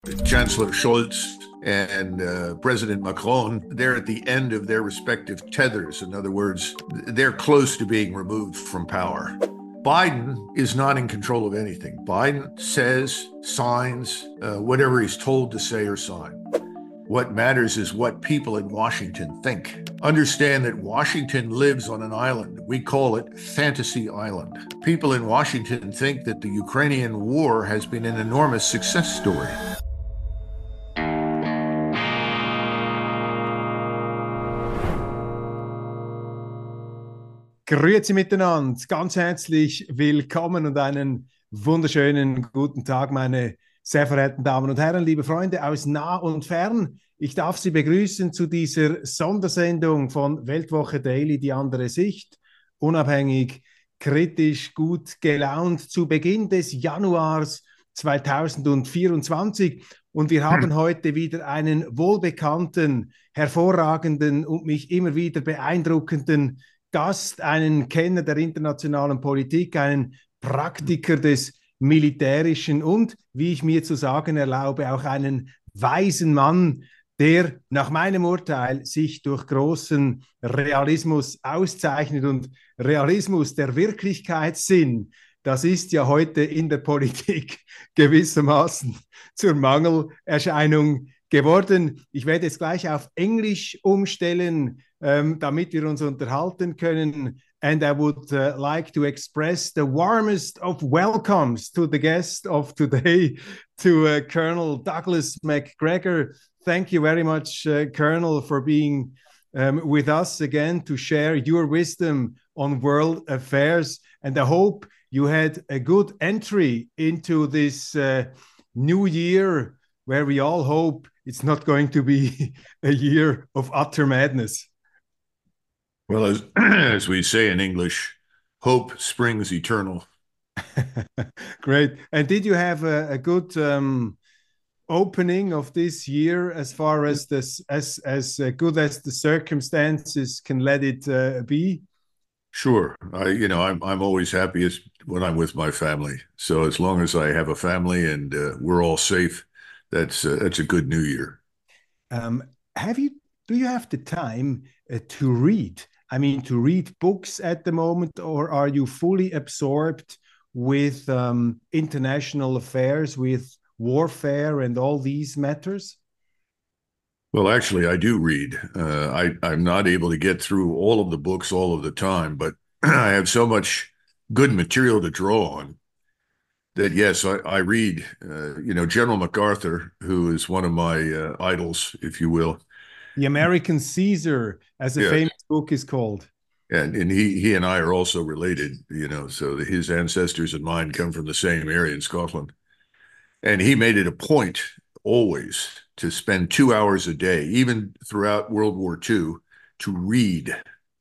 Chancellor Scholz and President Macron, they're at the end of their respective tethers. In other words, they're close to being removed from power. Biden is not in control of anything. Biden says, signs, whatever he's told to say or sign. What matters is what people in Washington think. Understand that Washington lives on an island. We call it Fantasy Island. People in Washington think that the Ukrainian war has been an enormous success story. Grüezi miteinander, ganz herzlich willkommen und einen wunderschönen guten Tag, meine sehr verehrten Damen und Herren, liebe Freunde aus nah und fern. Ich darf Sie begrüßen zu dieser Sondersendung von Weltwoche Daily, die andere Sicht, unabhängig, kritisch, gut gelaunt, zu Beginn des Januars 2024. Und wir haben heute wieder einen wohlbekannten, hervorragenden und mich immer wieder beeindruckenden Gast, einen Kenner der internationalen Politik, einen Praktiker des Militärischen und, wie ich mir zu sagen erlaube, auch einen weisen Mann, der nach meinem Urteil sich durch großen Realismus auszeichnet. Und Realismus, der Wirklichkeitssinn, das ist ja heute in der Politik gewissermaßen zur Mangelerscheinung geworden. Ich werde jetzt gleich auf Englisch umstellen, damit wir uns unterhalten können. And I would like to express the warmest of welcomes to the guest of today, to Colonel Douglas Macgregor. Thank you very much, Colonel, for being with us again to share your wisdom on world affairs. And I hope you had a good entry into this new year, where we all hope it's not going to be a year of utter madness. Well, as we say in English, hope springs eternal. Great. And did you have a good opening of this year, as far as this, as good as the circumstances can let it be? Sure. I'm always happiest when I'm with my family. So as long as I have a family and we're all safe, that's a good new year. Do you have the time to read? I mean, to read books at the moment, or are you fully absorbed with international affairs, with warfare and all these matters? Well, actually, I do read. I'm not able to get through all of the books all of the time, but I have so much good material to draw on that, yes, I read. General MacArthur, who is one of my idols, if you will. The American Caesar, as a Yes. famous book is called. And he and I are also related, so his ancestors and mine come from the same area in Scotland. And he made it a point always to spend 2 hours a day, even throughout World War II, to read.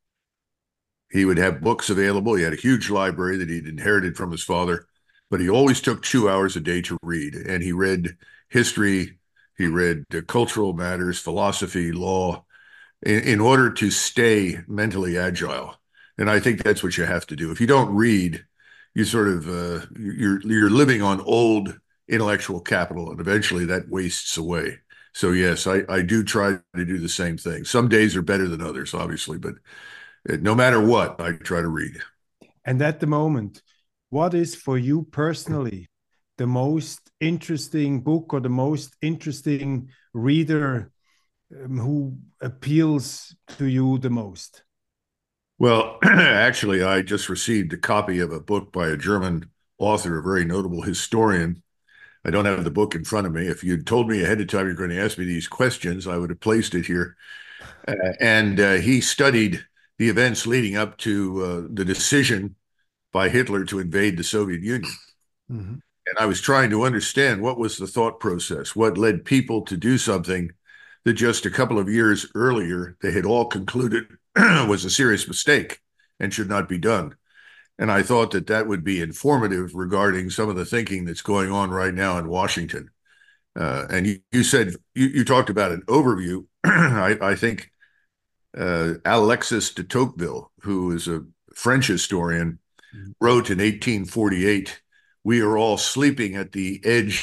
He would have books available. He had a huge library that he'd inherited from his father, but he always took 2 hours a day to read. And he read history, he read cultural matters, philosophy, law, in order to stay mentally agile. And I think that's what you have to do. If you don't read, you sort of you're living on old intellectual capital, and eventually that wastes away. So yes, I do try to do the same thing. Some days are better than others, obviously, but no matter what, I try to read. And at the moment, what is for you personally the most interesting book or the most interesting reader who appeals to you the most? Well, actually, I just received a copy of a book by a German author, a very notable historian. I don't have the book in front of me. If you'd told me ahead of time you're going to ask me these questions, I would have placed it here. And he studied the events leading up to the decision by Hitler to invade the Soviet Union. Mm-hmm. And I was trying to understand what was the thought process, what led people to do something that just a couple of years earlier they had all concluded was a serious mistake and should not be done. And I thought that would be informative regarding some of the thinking that's going on right now in Washington. And you said, you talked about an overview. I think Alexis de Tocqueville, who is a French historian, wrote in 1848, "We are all sleeping at the edge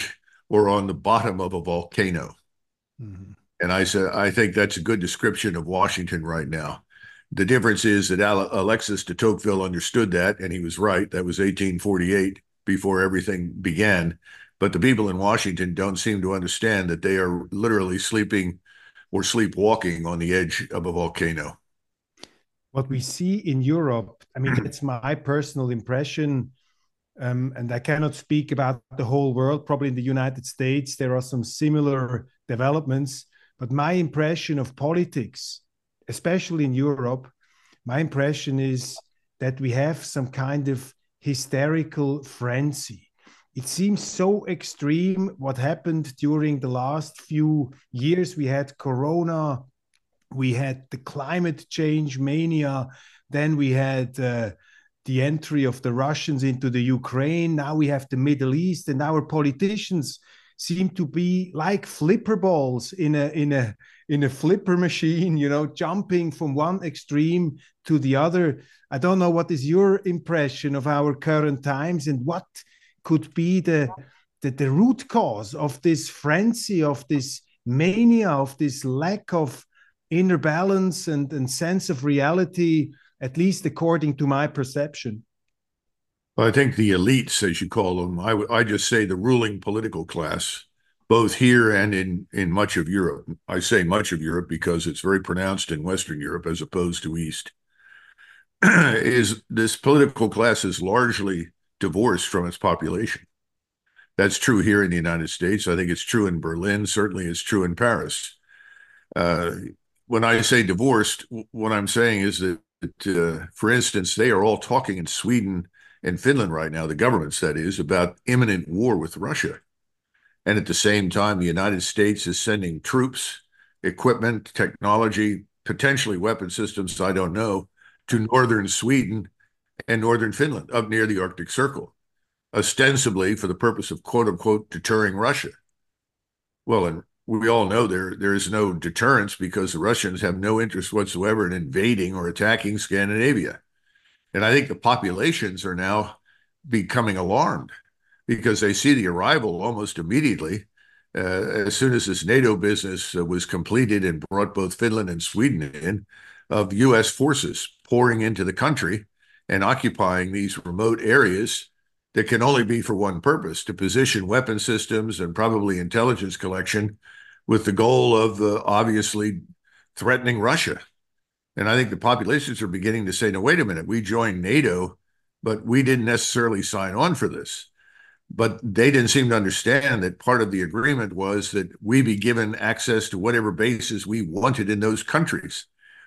or on the bottom of a volcano. Mhm. And I said, I think that's a good description of Washington right now. The difference is that Alexis de Tocqueville understood that, and he was right. That was 1848, before everything began. But the people in Washington don't seem to understand that they are literally sleeping or sleepwalking on the edge of a volcano. What we see in Europe, I mean, that's my personal impression. And I cannot speak about the whole world. Probably in the United States, there are some similar developments. But my impression of politics, especially in Europe, my impression is that we have some kind of hysterical frenzy. It seems so extreme what happened during the last few years. We had Corona, we had the climate change mania, then we had the entry of the Russians into the Ukraine. Now we have the Middle East, and our politicians seem to be like flipper balls in a flipper machine, you know, jumping from one extreme to the other. I don't know, what is your impression of our current times, and what could be the root cause of this frenzy, of this mania, of this lack of inner balance and sense of reality, at least according to my perception. Well, I think the elites, as you call them, I just say the ruling political class, both here and in much of Europe. I say much of Europe because it's very pronounced in Western Europe as opposed to East. Is this political class is largely divorced from its population. That's true here in the United States. I think it's true in Berlin. Certainly, it's true in Paris. Uh, when I say divorced, what I'm saying is that, for instance, they are all talking in Sweden and Finland right now, the governments, that is, about imminent war with Russia. And at the same time, the United States is sending troops, equipment, technology, potentially weapon systems, I don't know, to northern Sweden and northern Finland, up near the Arctic Circle, ostensibly for the purpose of, quote unquote, deterring Russia. Well, and we all know there is no deterrence because the Russians have no interest whatsoever in invading or attacking Scandinavia. And I think the populations are now becoming alarmed because they see the arrival almost immediately, as soon as this NATO business was completed and brought both Finland and Sweden in, of U.S. forces pouring into the country and occupying these remote areas that can only be for one purpose: to position weapon systems and probably intelligence collection with the goal of obviously threatening Russia. And I think the populations are beginning to say, no, wait a minute, we joined NATO, but we didn't necessarily sign on for this. But they didn't seem to understand that part of the agreement was that we be given access to whatever bases we wanted in those countries.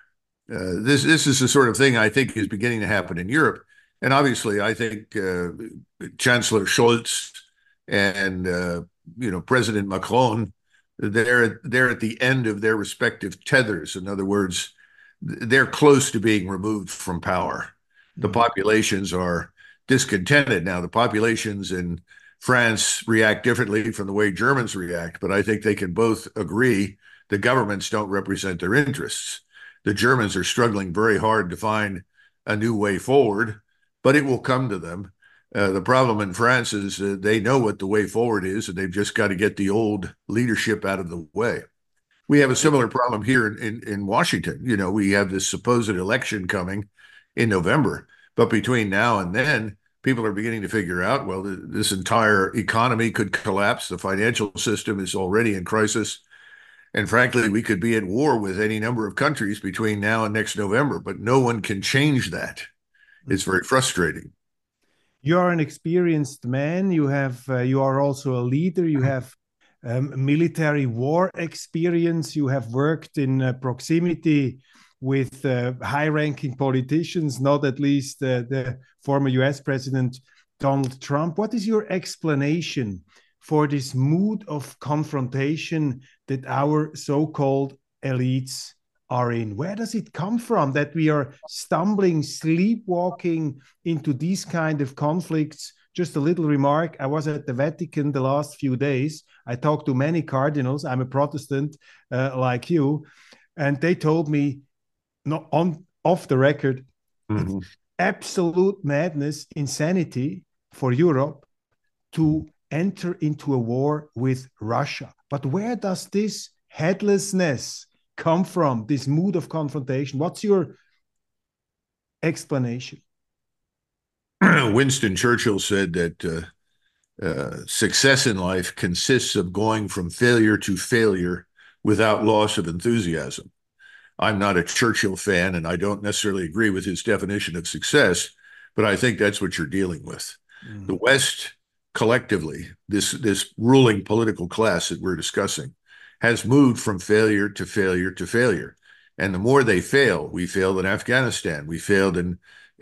This is the sort of thing I think is beginning to happen in Europe. And obviously, I think Chancellor Scholz and President Macron, they're at the end of their respective tethers. In other words, they're close to being removed from power. The populations are discontented now. The populations in France react differently from the way Germans react, but I think they can both agree the governments don't represent their interests. The Germans are struggling very hard to find a new way forward, but it will come to them. The problem in France is they know what the way forward is, and they've just got to get the old leadership out of the way. We have a similar problem here in Washington. You know, we have this supposed election coming in November, but between now and then, people are beginning to figure out, well, this entire economy could collapse. The financial system is already in crisis. And frankly, we could be at war with any number of countries between now and next November, but no one can change that. It's very frustrating. You are an experienced man. You are also a leader. You have military war experience. You have worked in proximity with high-ranking politicians, not at least the former US President Donald Trump. What is your explanation for this mood of confrontation that our so-called elites are in? Where does it come from that we are stumbling, sleepwalking into these kind of conflicts? Just a little remark. I was at the Vatican the last few days. I talked to many cardinals. I'm a Protestant like you. And they told me, not on off the record, it's absolute madness, insanity for Europe to enter into a war with Russia. But where does this headlessness come from, this mood of confrontation? What's your explanation? Winston Churchill said that success in life consists of going from failure to failure without loss of enthusiasm. I'm not a Churchill fan, and I don't necessarily agree with his definition of success, but I think that's what you're dealing with. The West, collectively, this ruling political class that we're discussing, has moved from failure to failure to failure. And the more they fail, we failed in Afghanistan, we failed in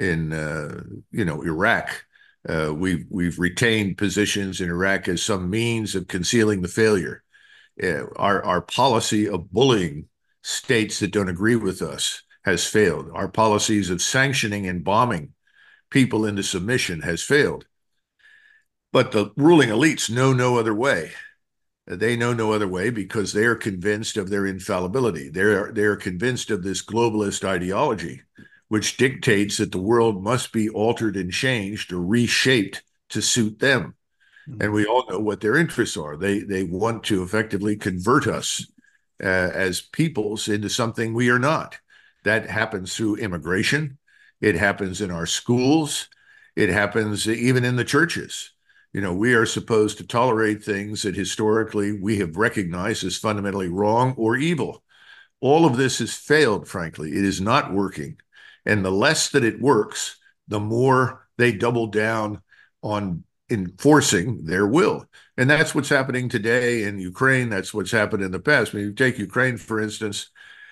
Iraq. We've retained positions in Iraq as some means of concealing the failure. Our policy of bullying states that don't agree with us has failed. Our policies of sanctioning and bombing people into submission has failed. But the ruling elites know no other way. They know no other way because they are convinced of their infallibility. They're convinced of this globalist ideology, which dictates that the world must be altered and changed or reshaped to suit them. And we all know what their interests are. They want to effectively convert us as peoples into something we are not. That happens through immigration. It happens in our schools. It happens even in the churches. We are supposed to tolerate things that historically we have recognized as fundamentally wrong or evil. All of this has failed, frankly. It is not working. And the less that it works, the more they double down on enforcing their will. And that's what's happening today in Ukraine. That's what's happened in the past. When you take Ukraine, for instance,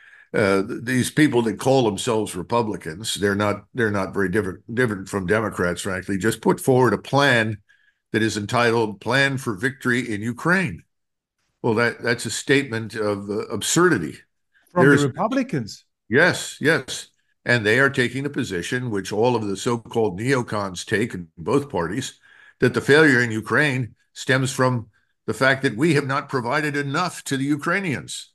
these people that call themselves Republicans, they're not very different from Democrats, frankly, just put forward a plan that is entitled Plan for Victory in Ukraine. Well, that's a statement of absurdity. From the Republicans? Yes. And they are taking a position, which all of the so-called neocons take in both parties, that the failure in Ukraine stems from the fact that we have not provided enough to the Ukrainians.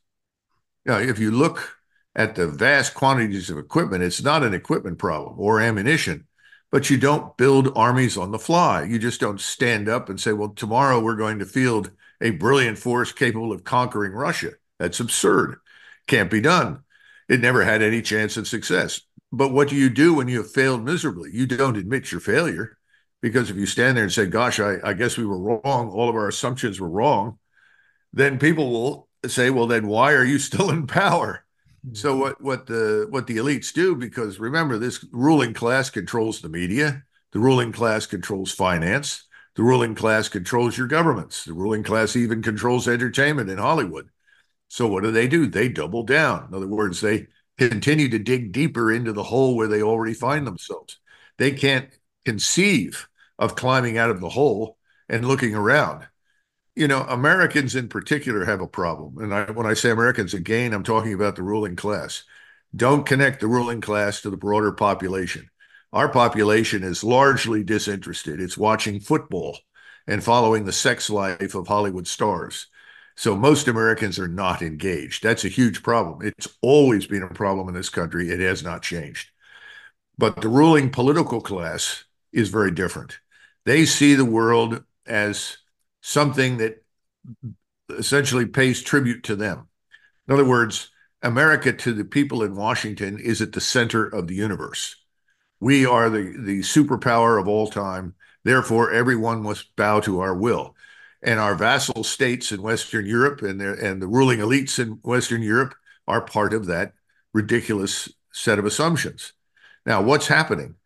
If you look at the vast quantities of equipment, it's not an equipment problem or ammunition, but you don't build armies on the fly. You just don't stand up and say, well, tomorrow we're going to field a brilliant force capable of conquering Russia. That's absurd. Can't be done. It never had any chance of success. But what do you do when you have failed miserably? You don't admit your failure, because if you stand there and say, gosh, I guess we were wrong, all of our assumptions were wrong, then people will say, well, then why are you still in power? So what the elites do, because remember, this ruling class controls the media, the ruling class controls finance, the ruling class controls your governments, the ruling class even controls entertainment in Hollywood. So what do? They double down. In other words, they continue to dig deeper into the hole where they already find themselves. They can't conceive of climbing out of the hole and looking around. Americans in particular have a problem. And when I say Americans, again, I'm talking about the ruling class. Don't connect the ruling class to the broader population. Our population is largely disinterested. It's watching football and following the sex life of Hollywood stars. So most Americans are not engaged. That's a huge problem. It's always been a problem in this country. It has not changed. But the ruling political class is very different. They see the world as something that essentially pays tribute to them. In other words, America to the people in Washington is at the center of the universe. We are the superpower of all time. Therefore, everyone must bow to our will. And our vassal states in Western Europe and the ruling elites in Western Europe are part of that ridiculous set of assumptions. Now, what's happening?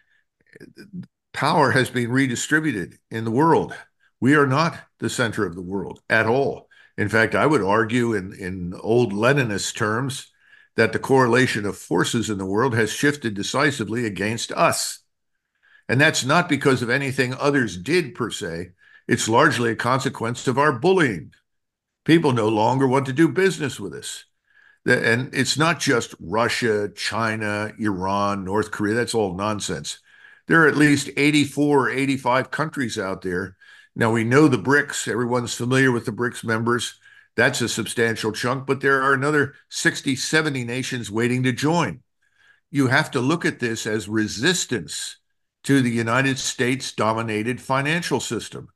Power has been redistributed in the world. We are not the center of the world at all. In fact, I would argue in old Leninist terms that the correlation of forces in the world has shifted decisively against us. And that's not because of anything others did per se. It's largely a consequence of our bullying. People no longer want to do business with us. And it's not just Russia, China, Iran, North Korea. That's all nonsense. There are at least 84 or 85 countries out there. Now, we know the BRICS. Everyone's familiar with the BRICS members. That's a substantial chunk, but there are another 60, 70 nations waiting to join. You have to look at this as resistance to the United States-dominated financial system.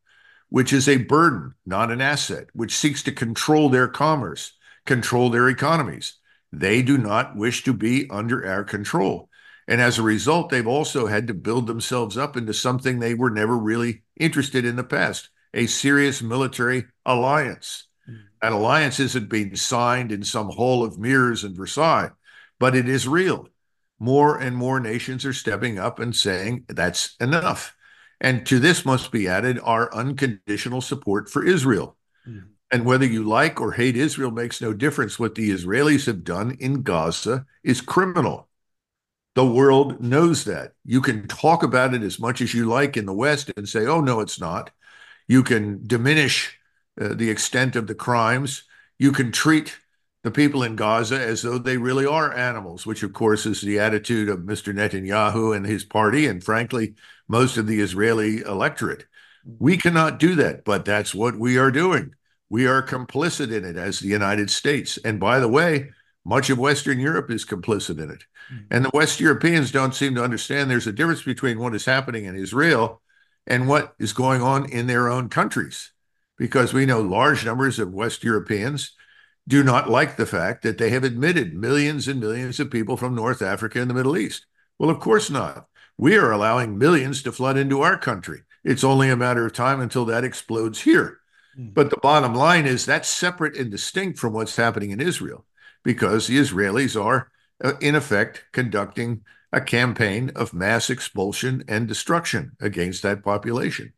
which is a burden, not an asset, which seeks to control their commerce, control their economies. They do not wish to be under our control. And as a result, they've also had to build themselves up into something they were never really interested in the past, a serious military alliance. That alliance isn't being signed in some hall of mirrors in Versailles, but it is real. More and more nations are stepping up and saying that's enough. And to this must be added our unconditional support for Israel. Mm-hmm. And whether you like or hate Israel makes no difference. What the Israelis have done in Gaza is criminal. The world knows that. You can talk about it as much as you like in the West and say, oh, no, it's not. You can diminish the extent of the crimes. You can treat the people in Gaza as though they really are animals, which, of course, is the attitude of Mr. Netanyahu and his party, and frankly, most of the Israeli electorate. We cannot do that, but that's what we are doing. We are complicit in it as the United States. And by the way, much of Western Europe is complicit in it. And the West Europeans don't seem to understand there's a difference between what is happening in Israel and what is going on in their own countries, because we know large numbers of West Europeans do not like the fact that they have admitted millions and millions of people from North Africa and the Middle East. Well, of course not. We are allowing millions to flood into our country. It's only a matter of time until that explodes here. But the bottom line is that's separate and distinct from what's happening in Israel, because the Israelis are, in effect, conducting a campaign of mass expulsion and destruction against that population.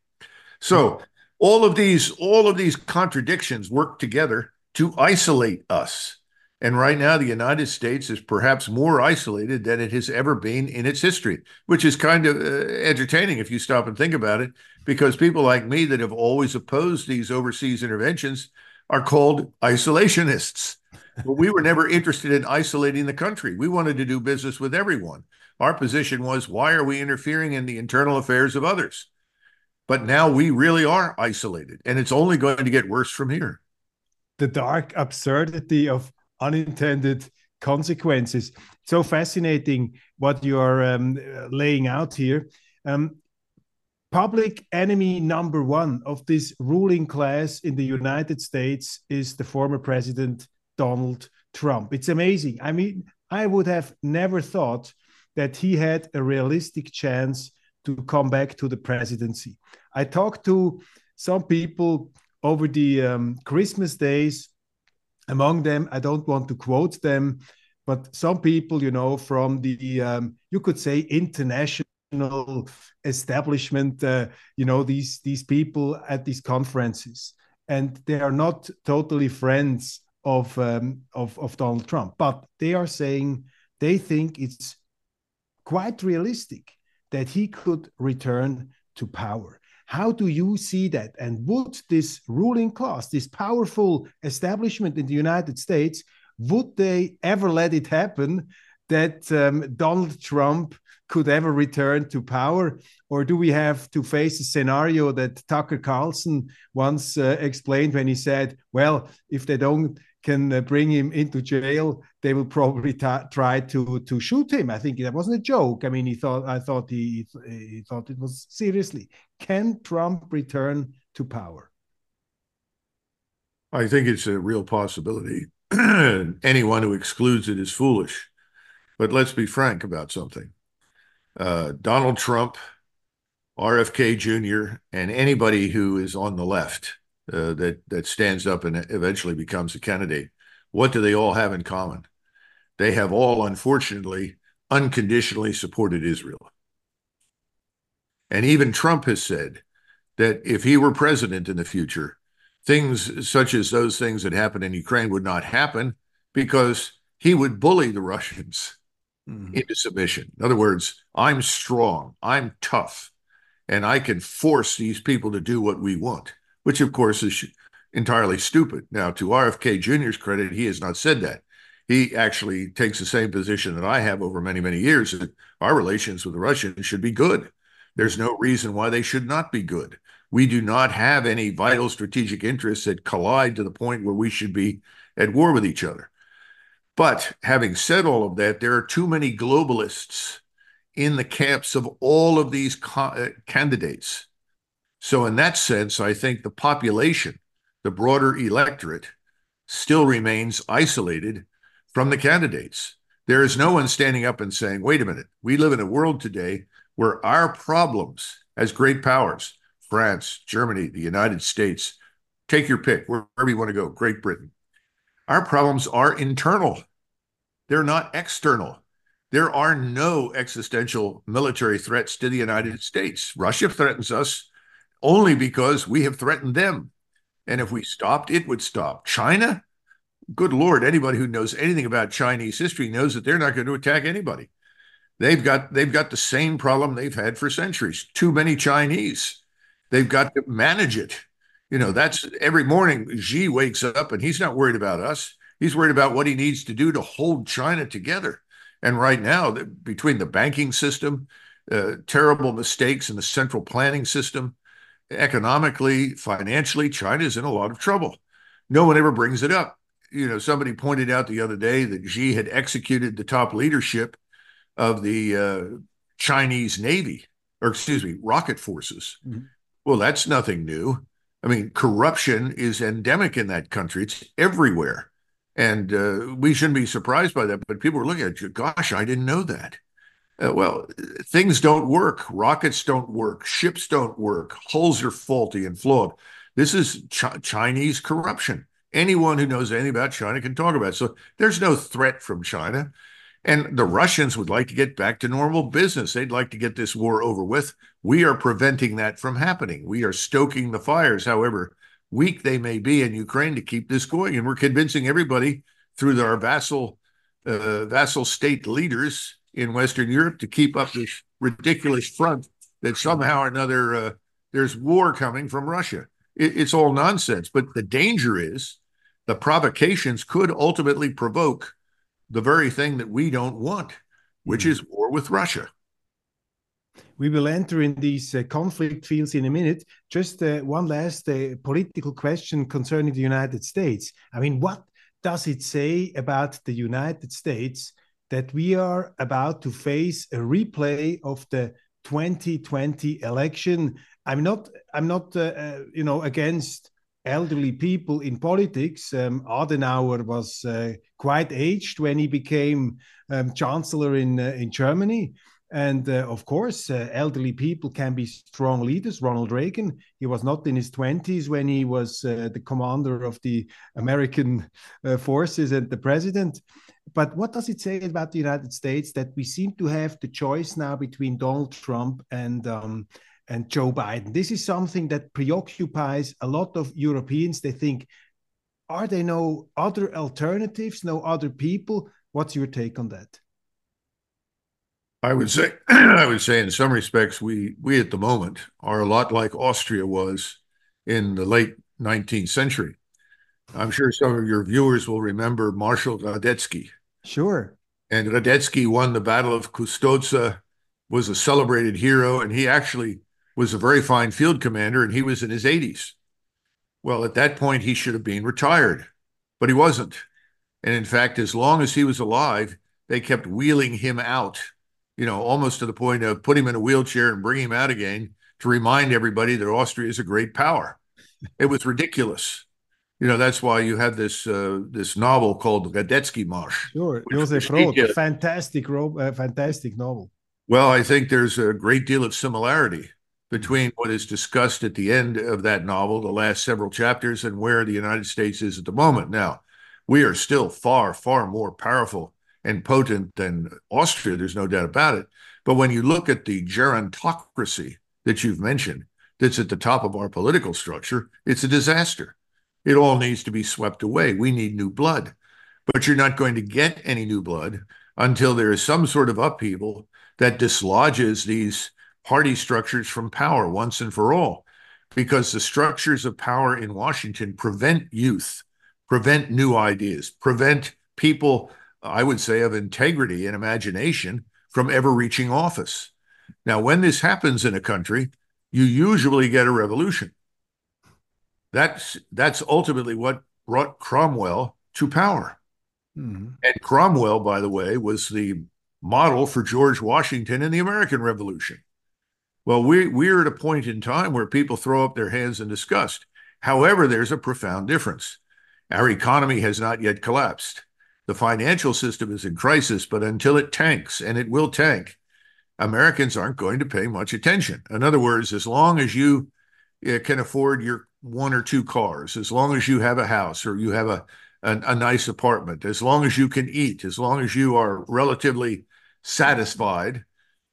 So all of these contradictions work together to isolate us. And right now, the United States is perhaps more isolated than it has ever been in its history, which is kind of entertaining if you stop and think about it, because people like me that have always opposed these overseas interventions are called isolationists. But we were never interested in isolating the country. We wanted to do business with everyone. Our position was, why are we interfering in the internal affairs of others? But now we really are isolated, and it's only going to get worse from here. The dark absurdity of unintended consequences. So fascinating what you are laying out here. Public enemy number one of this ruling class in the United States is the former president, Donald Trump. It's amazing. I mean, I would have never thought that he had a realistic chance to come back to the presidency. I talked to some people over the Christmas days. Among them, I don't want to quote them, but some people, you know, from the, you could say, international establishment, you know, these people at these conferences, and they are not totally friends of Donald Trump, but they are saying they think it's quite realistic that he could return to power. How do you see that? And would this ruling class, this powerful establishment in the United States, would they ever let it happen that Donald Trump could ever return to power? Or do we have to face a scenario that Tucker Carlson once explained when he said, well, if they can bring him into jail, they will probably try to shoot him. I think that wasn't a joke. I mean, he thought it was seriously. Can Trump return to power? I think it's a real possibility. Anyone who excludes it is foolish. But let's be frank about something. Donald Trump, RFK Jr., and anybody who is on the left that stands up and eventually becomes a candidate, what do they all have in common? They have all, unfortunately, unconditionally supported Israel. And even Trump has said that if he were president in the future, things such as those things that happened in Ukraine would not happen because he would bully the Russians into submission. In other words, I'm strong, I'm tough, and I can force these people to do what we want, which of course is entirely stupid. Now, to RFK Jr.'s credit, he has not said that. He actually takes the same position that I have over many, many years, that our relations with the Russians should be good. There's no reason why they should not be good. We do not have any vital strategic interests that collide to the point where we should be at war with each other. But having said all of that, there are too many globalists in the camps of all of these candidates So in that sense, I think the population, the broader electorate, still remains isolated from the candidates. There is no one standing up and saying, wait a minute, we live in a world today where our problems as great powers, France, Germany, the United States, take your pick, wherever you want to go, Great Britain, our problems are internal. They're not external. There are no existential military threats to the United States. Russia threatens us only because we have threatened them. And if we stopped, it would stop. China, good Lord, anybody who knows anything about Chinese history knows that they're not going to attack anybody. They've got the same problem they've had for centuries. Too many Chinese. They've got to manage it. That's every morning Xi wakes up and he's not worried about us. He's worried about what he needs to do to hold China together. And right now, between the banking system, terrible mistakes in the central planning system, economically, financially, China is in a lot of trouble. No one ever brings it up. Somebody pointed out the other day that Xi had executed the top leadership of the Chinese Navy, or excuse me, rocket forces. Mm-hmm. Well, that's nothing new. I mean, corruption is endemic in that country. It's everywhere. And we shouldn't be surprised by that. But people are looking at you, gosh, I didn't know that. Well, things don't work. Rockets don't work. Ships don't work. Hulls are faulty and flawed. This is Chinese corruption. Anyone who knows anything about China can talk about it. So there's no threat from China. And the Russians would like to get back to normal business. They'd like to get this war over with. We are preventing that from happening. We are stoking the fires, however weak they may be in Ukraine, to keep this going. And we're convincing everybody through our vassal state leaders in Western Europe to keep up this ridiculous front that somehow or another there's war coming from Russia. It's all nonsense. But the danger is the provocations could ultimately provoke the very thing that we don't want, which is war with Russia. We will enter in these conflict fields in a minute. Just one last political question concerning the United States. I mean, what does it say about the United States that we are about to face a replay of the 2020 election? I'm not against elderly people in politics. Adenauer was quite aged when he became chancellor in Germany. And of course, elderly people can be strong leaders. Ronald Reagan, he was not in his 20s when he was the commander of the American forces and the president. But what does it say about the United States that we seem to have the choice now between Donald Trump and Joe Biden? This is something that preoccupies a lot of Europeans. They think, are there no other alternatives, no other people? What's your take on that? I would say in some respects, we at the moment are a lot like Austria was in the late 19th century. I'm sure some of your viewers will remember Marshal Radetzky. Sure. And Radetzky won the Battle of Custoza, was a celebrated hero, and he actually was a very fine field commander, and he was in his 80s. Well, at that point, he should have been retired, but he wasn't. And in fact, as long as he was alive, they kept wheeling him out, almost to the point of putting him in a wheelchair and bringing him out again to remind everybody that Austria is a great power. It was ridiculous. That's why you had this novel called Radetzky Marsch. Sure, Josef Roth, fantastic novel. Well, I think there's a great deal of similarity between what is discussed at the end of that novel, the last several chapters, and where the United States is at the moment. Now, we are still far, far more powerful and potent than Austria, there's no doubt about it. But when you look at the gerontocracy that you've mentioned, that's at the top of our political structure, it's a disaster. It all needs to be swept away. We need new blood. But you're not going to get any new blood until there is some sort of upheaval that dislodges these party structures from power once and for all. Because the structures of power in Washington prevent youth, prevent new ideas, prevent people, I would say, of integrity and imagination from ever reaching office. Now, when this happens in a country, you usually get a revolution. That's ultimately what brought Cromwell to power. Mm-hmm. And Cromwell, by the way, was the model for George Washington in the American Revolution. Well, we're at a point in time where people throw up their hands in disgust. However, there's a profound difference. Our economy has not yet collapsed. The financial system is in crisis, but until it tanks, and it will tank, Americans aren't going to pay much attention. In other words, as long as you can afford your one or two cars, as long as you have a house or you have a nice apartment, as long as you can eat, as long as you are relatively satisfied,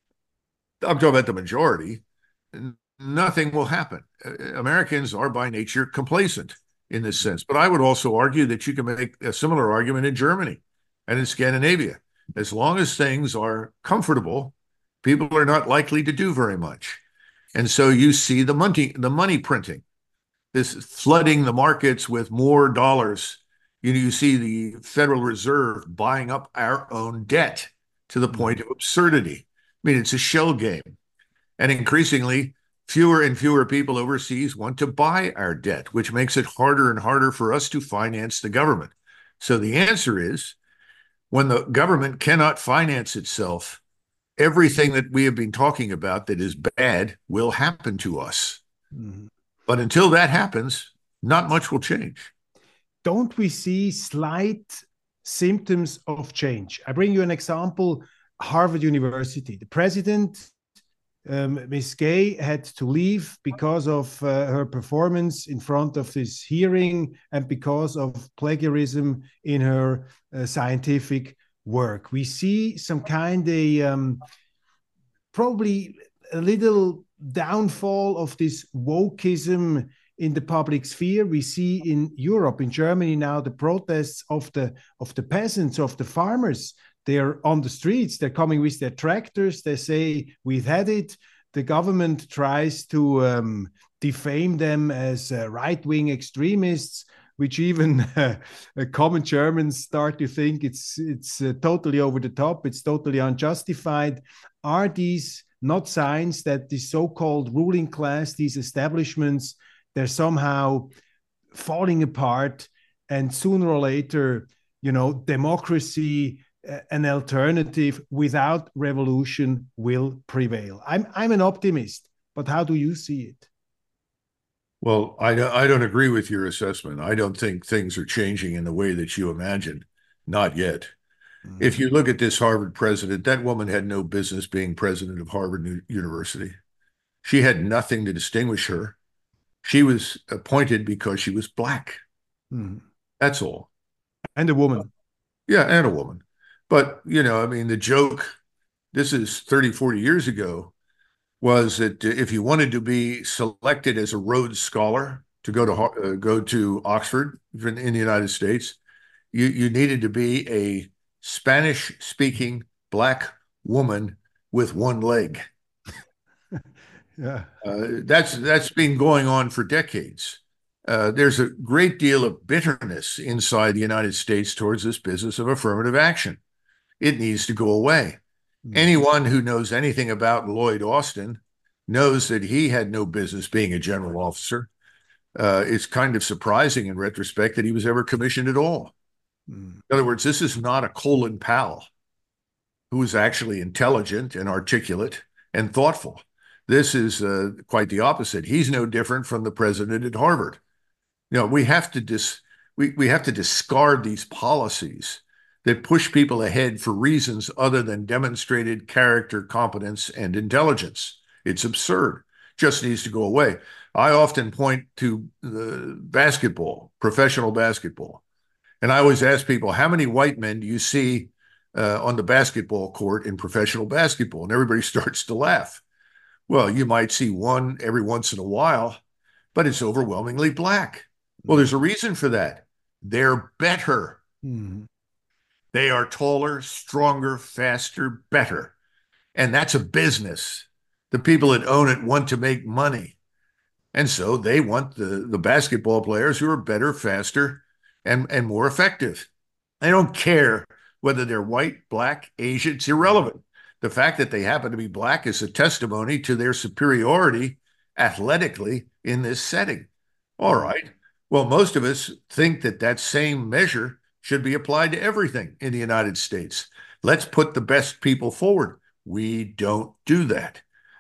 I'm talking about the majority, nothing will happen. Americans are by nature complacent in this sense. But I would also argue that you can make a similar argument in Germany and in Scandinavia. As long as things are comfortable, people are not likely to do very much. And so you see the money printing, this flooding the markets with more dollars. You see the Federal Reserve buying up our own debt to the point of absurdity. I mean, it's a shell game. And increasingly, fewer and fewer people overseas want to buy our debt, which makes it harder and harder for us to finance the government. So the answer is when the government cannot finance itself, everything that we have been talking about that is bad will happen to us. Mm-hmm. But until that happens, not much will change. Don't we see slight symptoms of change? I bring you an example. Harvard University. The president, Ms. Gay, had to leave because of her performance in front of this hearing and because of plagiarism in her scientific work. We see some kind of probably a little downfall of this wokeism in the public sphere. We see in Europe, in Germany now, the protests of the peasants, of the farmers. They're on the streets. They're coming with their tractors. They say, we've had it. The government tries to defame them as right-wing extremists, which even common Germans start to think it's totally over the top. It's totally unjustified. Are these not signs that the so-called ruling class, these establishments, they're somehow falling apart, and sooner or later, democracy, an alternative without revolution, will prevail? I'm an optimist, but how do you see it? Well, I don't agree with your assessment. I don't think things are changing in the way that you imagine. Not yet. Mm-hmm. If you look at this Harvard president, that woman had no business being president of Harvard University. She had nothing to distinguish her. She was appointed because she was Black. Mm-hmm. That's all. And a woman. Yeah, and a woman. But, the joke, this is 30, 40 years ago, was that if you wanted to be selected as a Rhodes Scholar to go to Oxford in the United States, you needed to be a Spanish-speaking Black woman with one leg. Yeah, that's been going on for decades. There's a great deal of bitterness inside the United States towards this business of affirmative action. It needs to go away. Mm-hmm. Anyone who knows anything about Lloyd Austin knows that he had no business being a general officer. It's kind of surprising in retrospect that he was ever commissioned at all. Mm-hmm. In other words, this is not a Colin Powell who is actually intelligent and articulate and thoughtful. This is quite the opposite. He's no different from the president at Harvard. We have to we have to discard these policies that push people ahead for reasons other than demonstrated character, competence, and intelligence. It's absurd. Just needs to go away. I often point to the basketball, professional basketball. And I always ask people, how many white men do you see on the basketball court in professional basketball? And everybody starts to laugh. Well, you might see one every once in a while, but it's overwhelmingly Black. Well, there's a reason for that. They're better. Mm-hmm. They are taller, stronger, faster, better. And that's a business. The people that own it want to make money. And so they want the basketball players who are better, faster, and more effective. They don't care whether they're white, Black, Asian. It's irrelevant. The fact that they happen to be Black is a testimony to their superiority athletically in this setting. All right. Well, most of us think that same measure should be applied to everything in the United States. Let's put the best people forward. We don't do that.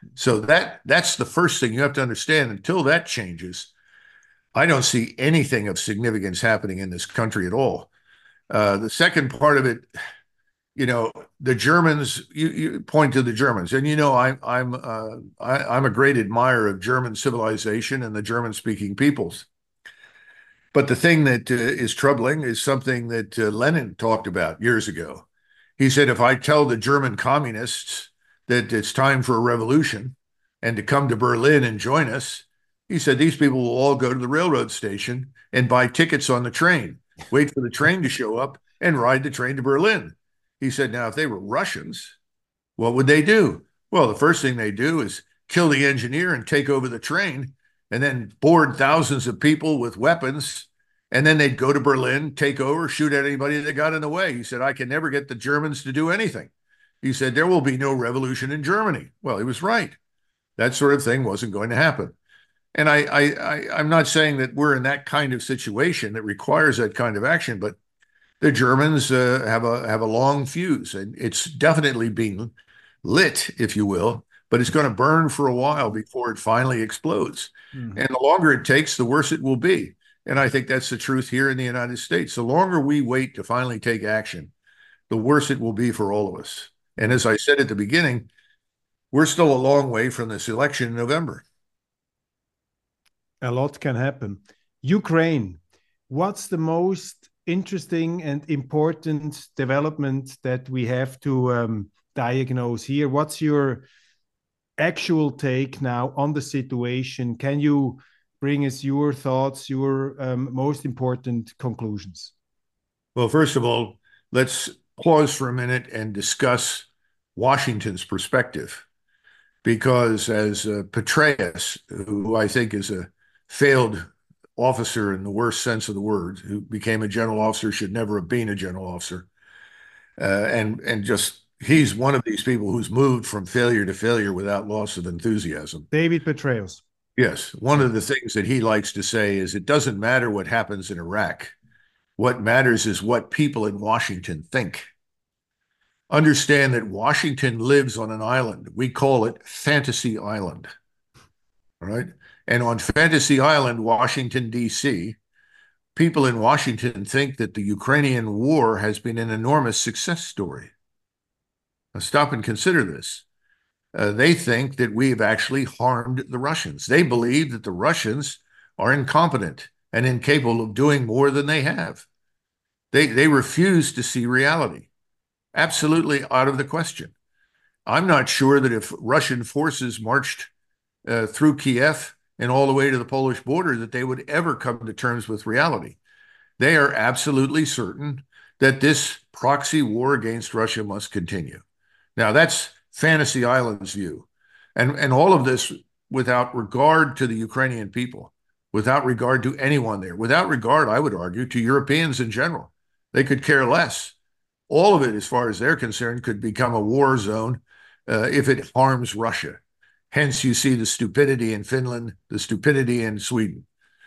So that's the first thing you have to understand. Until that changes, I don't see anything of significance happening in this country at all. The second part of it, the Germans. You point to the Germans, and I'm a great admirer of German civilization and the German-speaking peoples. But the thing that is troubling is something that Lenin talked about years ago. He said, if I tell the German communists that it's time for a revolution and to come to Berlin and join us, he said, these people will all go to the railroad station and buy tickets on the train, wait for the train to show up and ride the train to Berlin. He said, now, if they were Russians, what would they do? Well, the first thing they do is kill the engineer and take over the train and then board thousands of people with weapons. And then they'd go to Berlin, take over, shoot at anybody that got in the way. He said, I can never get the Germans to do anything. He said, there will be no revolution in Germany. Well, he was right. That sort of thing wasn't going to happen. And I'm not saying that we're in that kind of situation that requires that kind of action, but the Germans have a long fuse, and it's definitely being lit, if you will, but it's going to burn for a while before it finally explodes. Mm-hmm. And the longer it takes, the worse it will be. And I think that's the truth here in the United States. The longer we wait to finally take action, the worse it will be for all of us. And as I said at the beginning, we're still a long way from this election in November. A lot can happen. Ukraine, what's the most interesting and important development that we have to diagnose here? What's your actual take now on the situation? Can you bring us your thoughts, your most important conclusions? Well, first of all, let's pause for a minute and discuss Washington's perspective. Because as Petraeus, who I think is a failed officer in the worst sense of the word, who became a general officer, should never have been a general officer. And just he's one of these people who's moved from failure to failure without loss of enthusiasm. David Petraeus. Yes. One of the things that he likes to say is it doesn't matter what happens in Iraq. What matters is what people in Washington think. Understand that Washington lives on an island. We call it Fantasy Island. All right. And on Fantasy Island, Washington, D.C., people in Washington think that the Ukrainian war has been an enormous success story. Now, stop and consider this. They think that we have actually harmed the Russians. They believe that the Russians are incompetent and incapable of doing more than they have. They refuse to see reality. Absolutely out of the question. I'm not sure that if Russian forces marched through Kiev and all the way to the Polish border, that they would ever come to terms with reality. They are absolutely certain that this proxy war against Russia must continue. Now, that's Fantasy Island's view. And all of this without regard to the Ukrainian people, without regard to anyone there, without regard, I would argue, to Europeans in general. They could care less. All of it, as far as they're concerned, could become a war zone if it harms Russia. Hence, you see the stupidity in Finland, the stupidity in Sweden.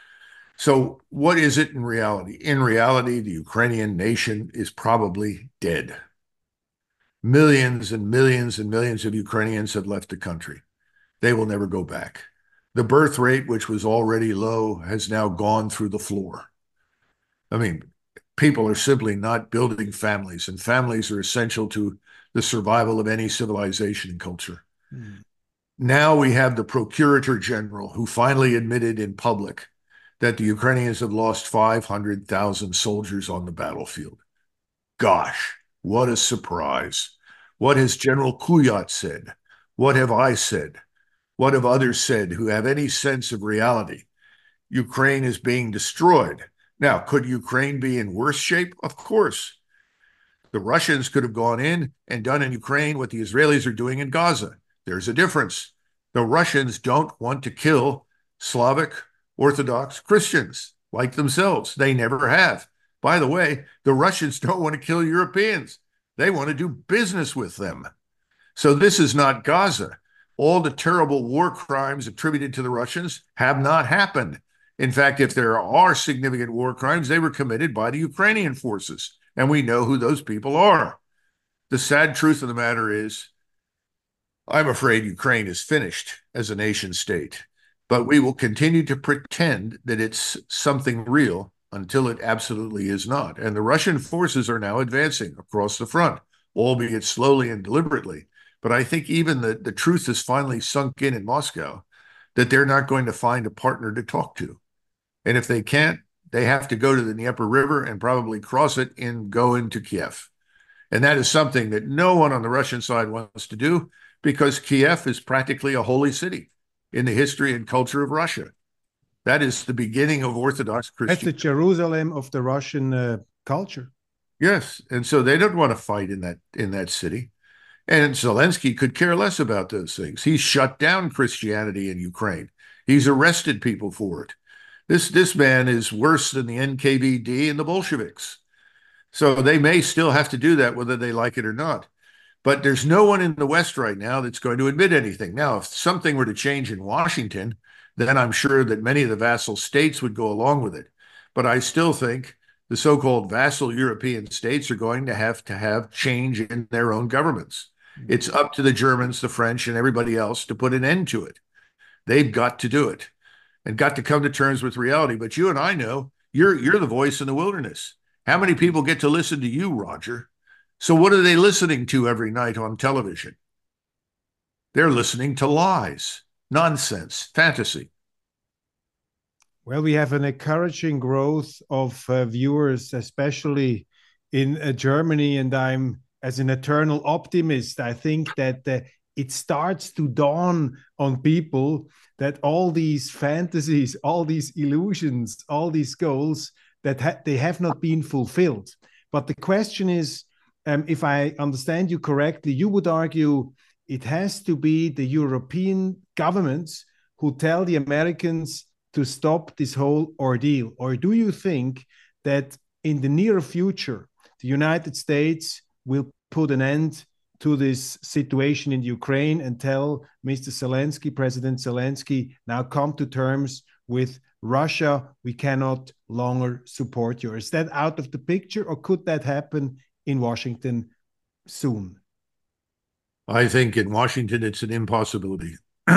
So what is it in reality? In reality, the Ukrainian nation is probably dead. Millions and millions and millions of Ukrainians have left the country. They will never go back. The birth rate, which was already low, has now gone through the floor. I mean, people are simply not building families, and families are essential to the survival of any civilization and culture. Mm. Now we have the Procurator General who finally admitted in public that the Ukrainians have lost 500,000 soldiers on the battlefield. Gosh, what a surprise. What has General Kuyat said? What have I said? What have others said who have any sense of reality? Ukraine is being destroyed. Now, could Ukraine be in worse shape? Of course. The Russians could have gone in and done in Ukraine what the Israelis are doing in Gaza. There's a difference. The Russians don't want to kill Slavic Orthodox Christians like themselves. They never have. By the way, the Russians don't want to kill Europeans. They want to do business with them. So this is not Gaza. All the terrible war crimes attributed to the Russians have not happened. In fact, if there are significant war crimes, they were committed by the Ukrainian forces, and we know who those people are. The sad truth of the matter is, I'm afraid Ukraine is finished as a nation state, but we will continue to pretend that it's something real until it absolutely is not. And the Russian forces are now advancing across the front, albeit slowly and deliberately. But I think even the truth has finally sunk in Moscow that they're not going to find a partner to talk to. And if they can't, they have to go to the Dnieper River and probably cross it and go into Kiev. And that is something that no one on the Russian side wants to do because Kiev is practically a holy city in the history and culture of Russia. That is the beginning of Orthodox Christianity. That's the Jerusalem of the Russian culture. Yes, and so they don't want to fight in that city. And Zelensky could care less about those things. He's shut down Christianity in Ukraine. He's arrested people for it. This man is worse than the NKVD and the Bolsheviks. So they may still have to do that whether they like it or not. But there's no one in the West right now that's going to admit anything. Now, if something were to change in Washington, then I'm sure that many of the vassal states would go along with it. But I still think the so-called vassal European states are going to have change in their own governments. It's up to the Germans, the French, and everybody else to put an end to it. They've got to do it and got to come to terms with reality. But you and I know you're the voice in the wilderness. How many people get to listen to you, Roger? So what are they listening to every night on television? They're listening to lies, nonsense, fantasy. Well, we have an encouraging growth of viewers, especially in Germany. And I'm, as an eternal optimist, I think that it starts to dawn on people that all these fantasies, all these illusions, all these goals, that they have not been fulfilled. But the question is, if I understand you correctly, you would argue it has to be the European governments who tell the Americans to stop this whole ordeal? Or do you think that in the near future, the United States will put an end to this situation in Ukraine and tell Mr. Zelensky, President Zelensky, now come to terms with Russia, we cannot longer support you? Is that out of the picture, or could that happen in Washington soon? I think in Washington, it's an impossibility.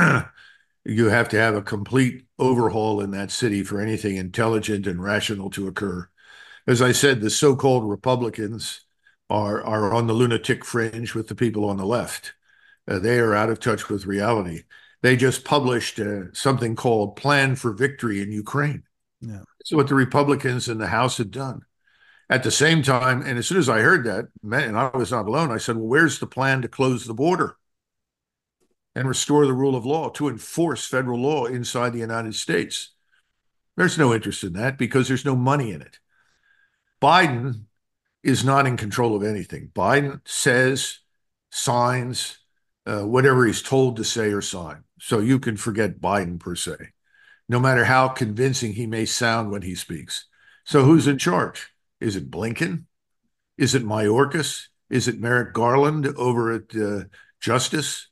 You have to have a complete overhaul in that city for anything intelligent and rational to occur. As I said, the so-called Republicans are on the lunatic fringe with the people on the left. They are out of touch with reality. They just published something called Plan for Victory in Ukraine. Yeah. That's what the Republicans in the House had done. At the same time, and as soon as I heard that, and I was not alone, I said, well, where's the plan to close the border and restore the rule of law, to enforce federal law inside the United States? There's no interest in that because there's no money in it. Biden is not in control of anything. Biden says, signs, whatever he's told to say or sign. So you can forget Biden per se, no matter how convincing he may sound when he speaks. So who's in charge? Is it Blinken? Is it Mayorkas? Is it Merrick Garland over at Justice?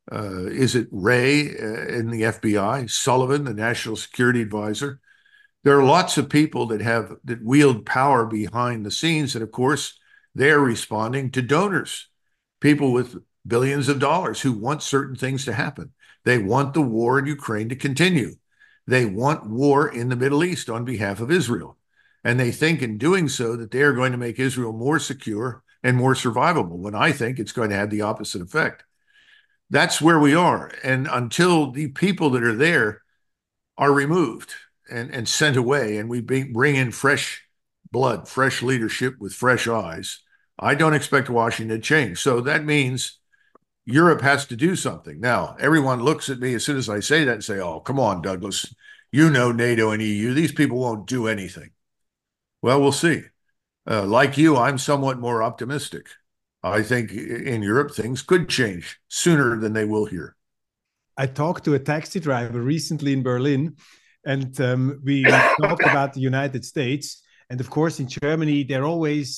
Is it Wray in the FBI? Sullivan, the National Security Advisor? There are lots of people that wield power behind the scenes, and of course, they're responding to donors, people with billions of dollars who want certain things to happen. They want the war in Ukraine to continue. They want war in the Middle East on behalf of Israel. And they think in doing so that they are going to make Israel more secure and more survivable, when I think it's going to have the opposite effect. That's where we are. And until the people that are there are removed and sent away, and we bring in fresh blood, fresh leadership with fresh eyes, I don't expect Washington to change. So that means Europe has to do something. Now, everyone looks at me as soon as I say that and say, oh, come on, Douglas, you know NATO and EU, these people won't do anything. Well, we'll see. Like you, I'm somewhat more optimistic. I think in Europe, things could change sooner than they will here. I talked to a taxi driver recently in Berlin, and we talked about the United States. And of course, in Germany, they're always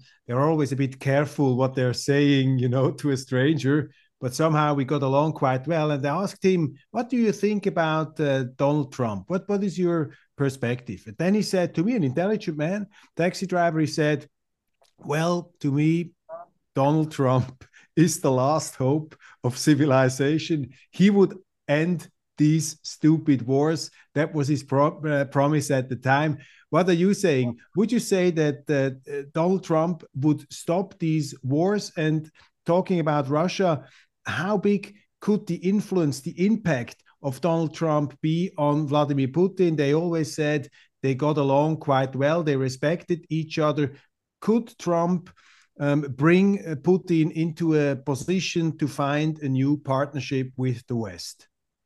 a bit careful what they're saying, to a stranger. But somehow we got along quite well. And I asked him, what do you think about Donald Trump? What is your perspective? And then he said to me, an intelligent man, taxi driver, he said, well, to me, Donald Trump is the last hope of civilization. He would end these stupid wars. That was his promise at the time. What are you saying? Would you say that Donald Trump would stop these wars? And talking about Russia, how big could the influence, the impact of Donald Trump be on Vladimir Putin? They always said they got along quite well. They respected each other. Could Trump bring Putin into a position to find a new partnership with the West?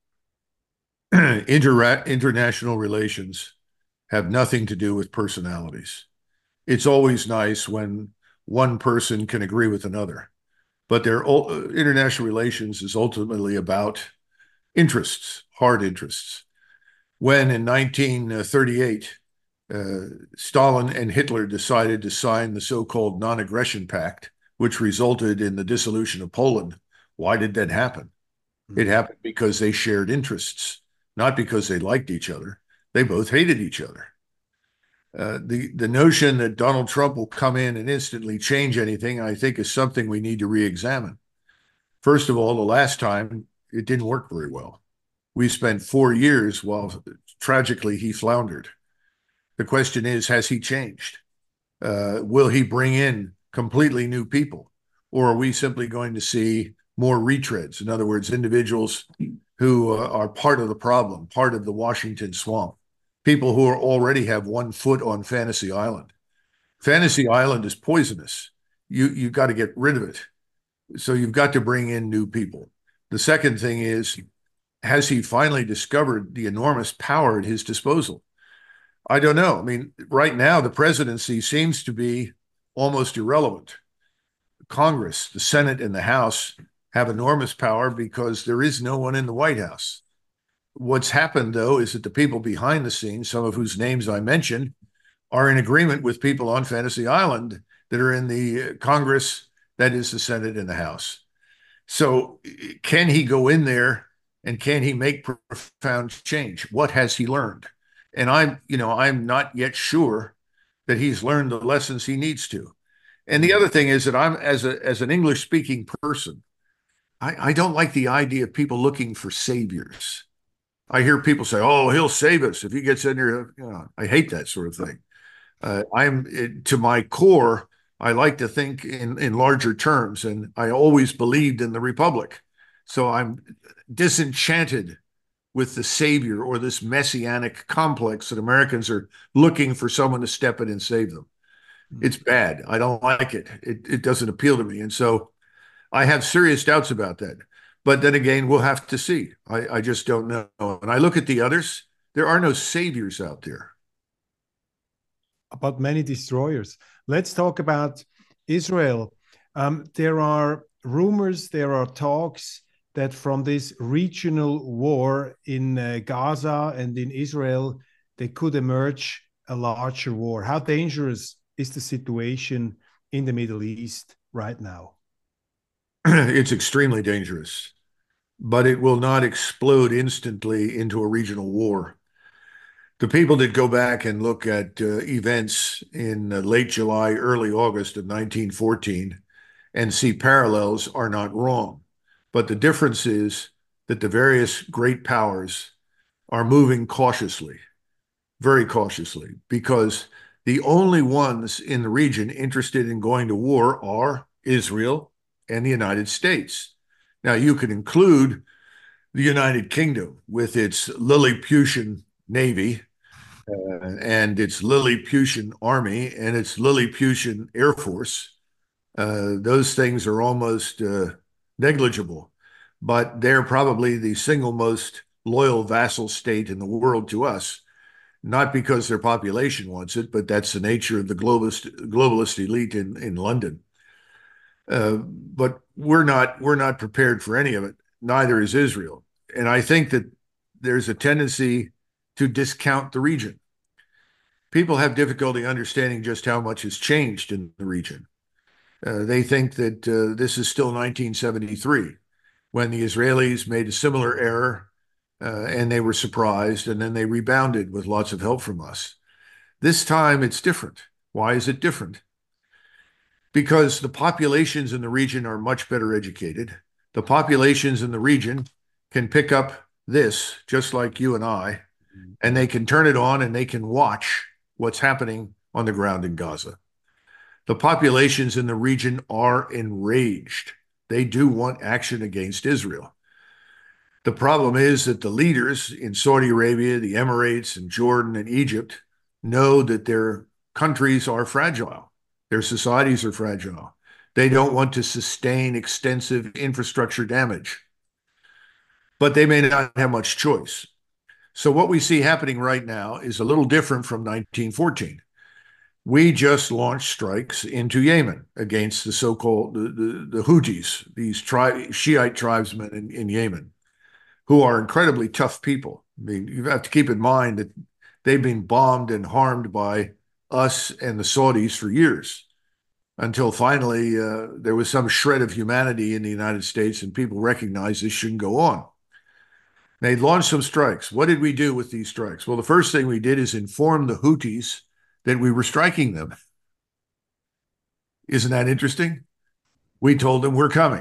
International relations have nothing to do with personalities. It's always nice when one person can agree with another, but their international relations is ultimately about interests, hard interests. When in 1938, Stalin and Hitler decided to sign the so-called Non-Aggression Pact, which resulted in the dissolution of Poland, why did that happen? It happened because they shared interests, not because they liked each other. They both hated each other. The notion that Donald Trump will come in and instantly change anything, I think, is something we need to re-examine. First of all, the last time it didn't work very well. We spent 4 years while tragically he floundered. The question is, has he changed? Will he bring in completely new people? Or are we simply going to see more retreads? In other words, individuals who are part of the problem, part of the Washington swamp, people who already have 1 foot on Fantasy Island. Fantasy Island is poisonous. You've got to get rid of it. So you've got to bring in new people. The second thing is, has he finally discovered the enormous power at his disposal? I don't know. I mean, right now, the presidency seems to be almost irrelevant. Congress, the Senate, and the House have enormous power because there is no one in the White House. What's happened, though, is that the people behind the scenes, some of whose names I mentioned, are in agreement with people on Fantasy Island that are in the Congress, that is the Senate and the House. So can he go in there and can he make profound change? What has he learned? And I'm not yet sure that he's learned the lessons he needs to. And the other thing is that I'm, as an English speaking person, I don't like the idea of people looking for saviors. I hear people say, "Oh, he'll save us if he gets in here." I hate that sort of thing. To my core, I like to think in larger terms, and I always believed in the Republic. So I'm disenchanted with the savior or this messianic complex that Americans are looking for someone to step in and save them. It's bad. I don't like it. It doesn't appeal to me. And so I have serious doubts about that. But then again, we'll have to see. I just don't know. And I look at the others, there are no saviors out there. But many destroyers. Let's talk about Israel. There are rumors, there are talks that from this regional war in Gaza and in Israel, there could emerge a larger war. How dangerous is the situation in the Middle East right now? It's extremely dangerous, but it will not explode instantly into a regional war. The people that go back and look at events in late July, early August of 1914 and see parallels are not wrong. But the difference is that the various great powers are moving cautiously, very cautiously, because the only ones in the region interested in going to war are Israel and the United States. Now, you can include the United Kingdom with its Lilliputian Navy and its Lilliputian Army and its Lilliputian Air Force. Those things are almost negligible, but they're probably the single most loyal vassal state in the world to us, not because their population wants it, but that's the nature of the globalist elite in London. But we're not prepared for any of it. Neither is Israel. And I think that there's a tendency to discount the region. People have difficulty understanding just how much has changed in the region. They think that this is still 1973, when the Israelis made a similar error and they were surprised, and then they rebounded with lots of help from us. This time it's different. Why is it different? because the populations in the region are much better educated. The populations in the region can pick up this, just like you and I, and they can turn it on and they can watch what's happening on the ground in Gaza. The populations in the region are enraged. They do want action against Israel. The problem is that the leaders in Saudi Arabia, the Emirates, and Jordan and Egypt know that their countries are fragile. Their societies are fragile. They don't want to sustain extensive infrastructure damage, but they may not have much choice. So what we see happening right now is a little different from 1914. We just launched strikes into Yemen against the so-called the Houthis, these Shiite tribesmen in Yemen, who are incredibly tough people. I mean, you have to keep in mind that they've been bombed and harmed by us and the Saudis for years, until finally there was some shred of humanity in the United States and people recognized this shouldn't go on. They launched some strikes. What did we do with these strikes? Well, the first thing we did is inform the Houthis that we were striking them. Isn't that interesting? We told them we're coming.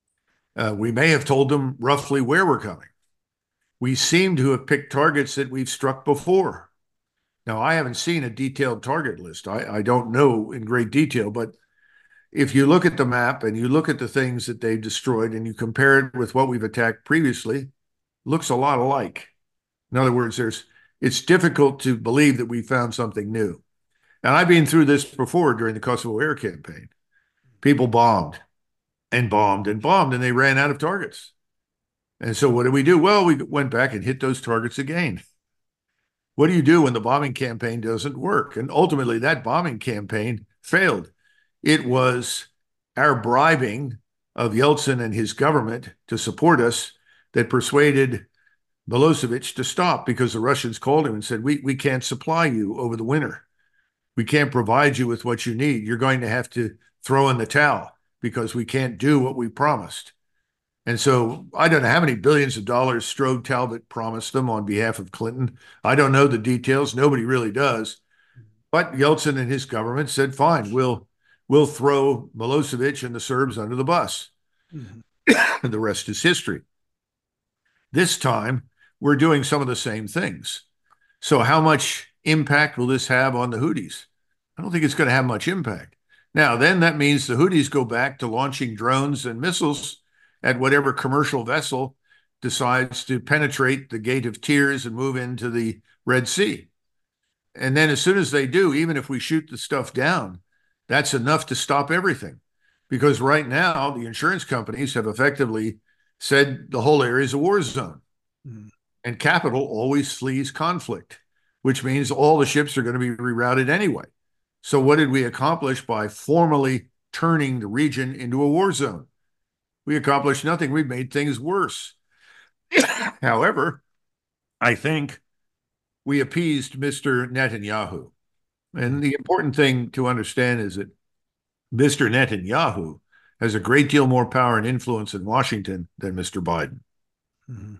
We may have told them roughly where we're coming. We seem to have picked targets that we've struck before. Now, I haven't seen a detailed target list. I don't know in great detail, but if you look at the map and you look at the things that they've destroyed and you compare it with what we've attacked previously, looks a lot alike. In other words, it's difficult to believe that we found something new. And I've been through this before during the Kosovo Air Campaign. People bombed and bombed and bombed, and they ran out of targets. And so what did we do? Well, we went back and hit those targets again. What do you do when the bombing campaign doesn't work? And ultimately, that bombing campaign failed. It was our bribing of Yeltsin and his government to support us that persuaded Milosevic to stop, because the Russians called him and said, we can't supply you over the winter. We can't provide you with what you need. You're going to have to throw in the towel because we can't do what we promised. And so I don't know how many billions of dollars Strode Talbot promised them on behalf of Clinton. I don't know the details. Nobody really does. But Yeltsin and his government said, fine, we'll throw Milosevic and the Serbs under the bus. Mm-hmm. And the rest is history. This time, we're doing some of the same things. So how much impact will this have on the Houthis? I don't think it's going to have much impact. Now, then that means the Houthis go back to launching drones and missiles at whatever commercial vessel decides to penetrate the Gate of Tears and move into the Red Sea. And then as soon as they do, even if we shoot the stuff down, that's enough to stop everything. Because right now, the insurance companies have effectively said the whole area is a war zone. Mm-hmm. And capital always flees conflict, which means all the ships are going to be rerouted anyway. So what did we accomplish by formally turning the region into a war zone? We accomplished nothing. We made things worse. However, I think we appeased Mr. Netanyahu. And the important thing to understand is that Mr. Netanyahu has a great deal more power and influence in Washington than Mr. Biden. Mm-hmm.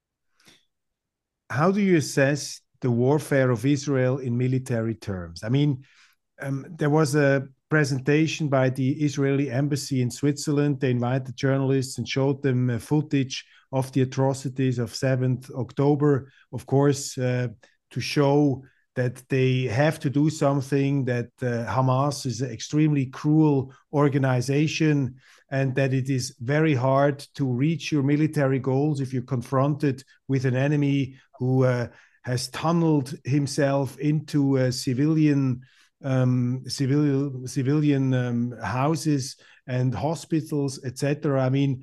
How do you assess the warfare of Israel in military terms? I mean, there was a presentation by the Israeli embassy in Switzerland. They invited journalists and showed them footage of the atrocities of 7th October, of course, to show that they have to do something, that Hamas is an extremely cruel organization, and that it is very hard to reach your military goals if you're confronted with an enemy who has tunneled himself into civilian houses and hospitals, etc. I mean,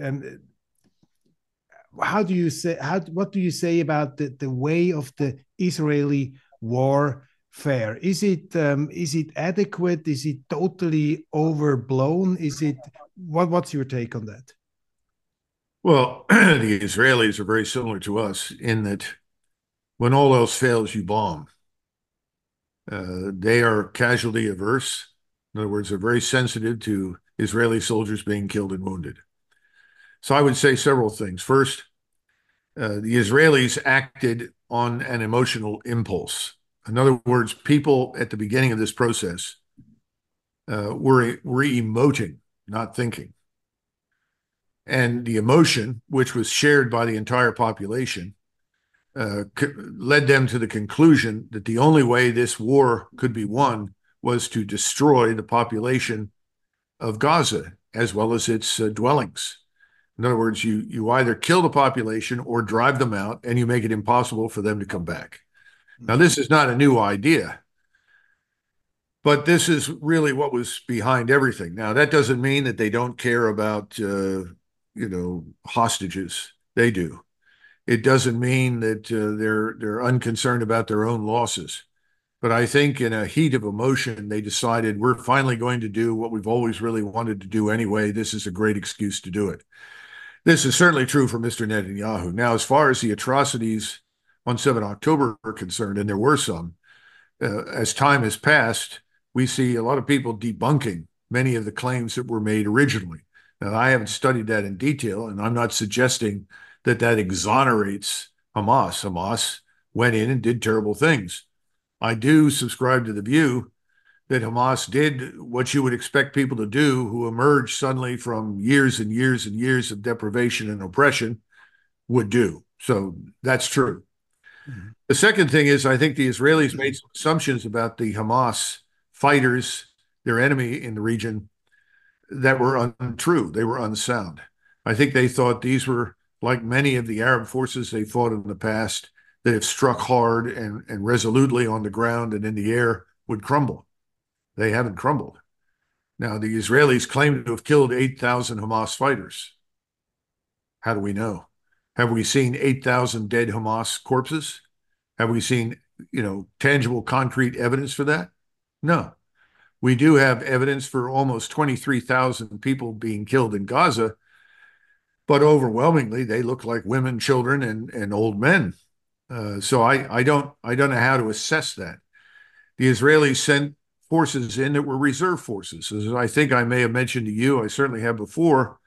what do you say about the way of the Israeli warfare? Is it adequate? Is it totally overblown? What's your take on that? Well, the Israelis are very similar to us in that when all else fails, you bomb. They are casualty averse. In other words, they're very sensitive to Israeli soldiers being killed and wounded. So I would say several things. First, the Israelis acted on an emotional impulse. In other words, people at the beginning of this process were emoting, not thinking. And the emotion, which was shared by the entire population, led them to the conclusion that the only way this war could be won was to destroy the population of Gaza as well as its dwellings. In other words, you either kill the population or drive them out, and you make it impossible for them to come back. Now, this is not a new idea, but this is really what was behind everything. Now, that doesn't mean that they don't care about, hostages. They do. It doesn't mean that they're unconcerned about their own losses. But I think in a heat of emotion, they decided we're finally going to do what we've always really wanted to do anyway. This is a great excuse to do it. This is certainly true for Mr. Netanyahu. Now, as far as the atrocities on 7 October are concerned, and there were some, as time has passed, we see a lot of people debunking many of the claims that were made originally. Now, I haven't studied that in detail, and I'm not suggesting that exonerates Hamas. Hamas went in and did terrible things. I do subscribe to the view that Hamas did what you would expect people to do who emerged suddenly from years and years and years of deprivation and oppression would do. So that's true. Mm-hmm. The second thing is, I think the Israelis made some assumptions about the Hamas fighters, their enemy in the region, that were untrue. They were unsound. I think they thought these were like many of the Arab forces they fought in the past that have struck hard and resolutely on the ground and in the air would crumble. They haven't crumbled. Now, the Israelis claim to have killed 8,000 Hamas fighters. How do we know? Have we seen 8,000 dead Hamas corpses? Have we seen, tangible, concrete evidence for that? No. We do have evidence for almost 23,000 people being killed in Gaza, but overwhelmingly they look like women, children, and old men. So I don't know how to assess that. The Israelis sent forces in that were reserve forces. As I think I may have mentioned to you, I certainly have before,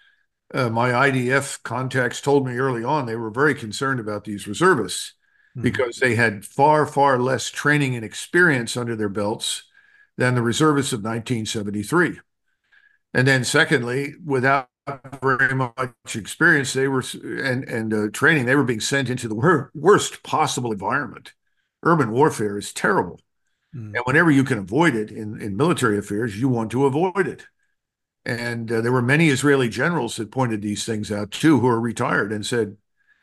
my IDF contacts told me early on they were very concerned about these reservists because they had far, far less training and experience under their belts than the reservists of 1973. And then secondly, without very much experience, they were and training, they were being sent into the worst possible environment. Urban warfare is terrible. And whenever you can avoid it in military affairs, you want to avoid it. And there were many Israeli generals that pointed these things out too, who are retired and said,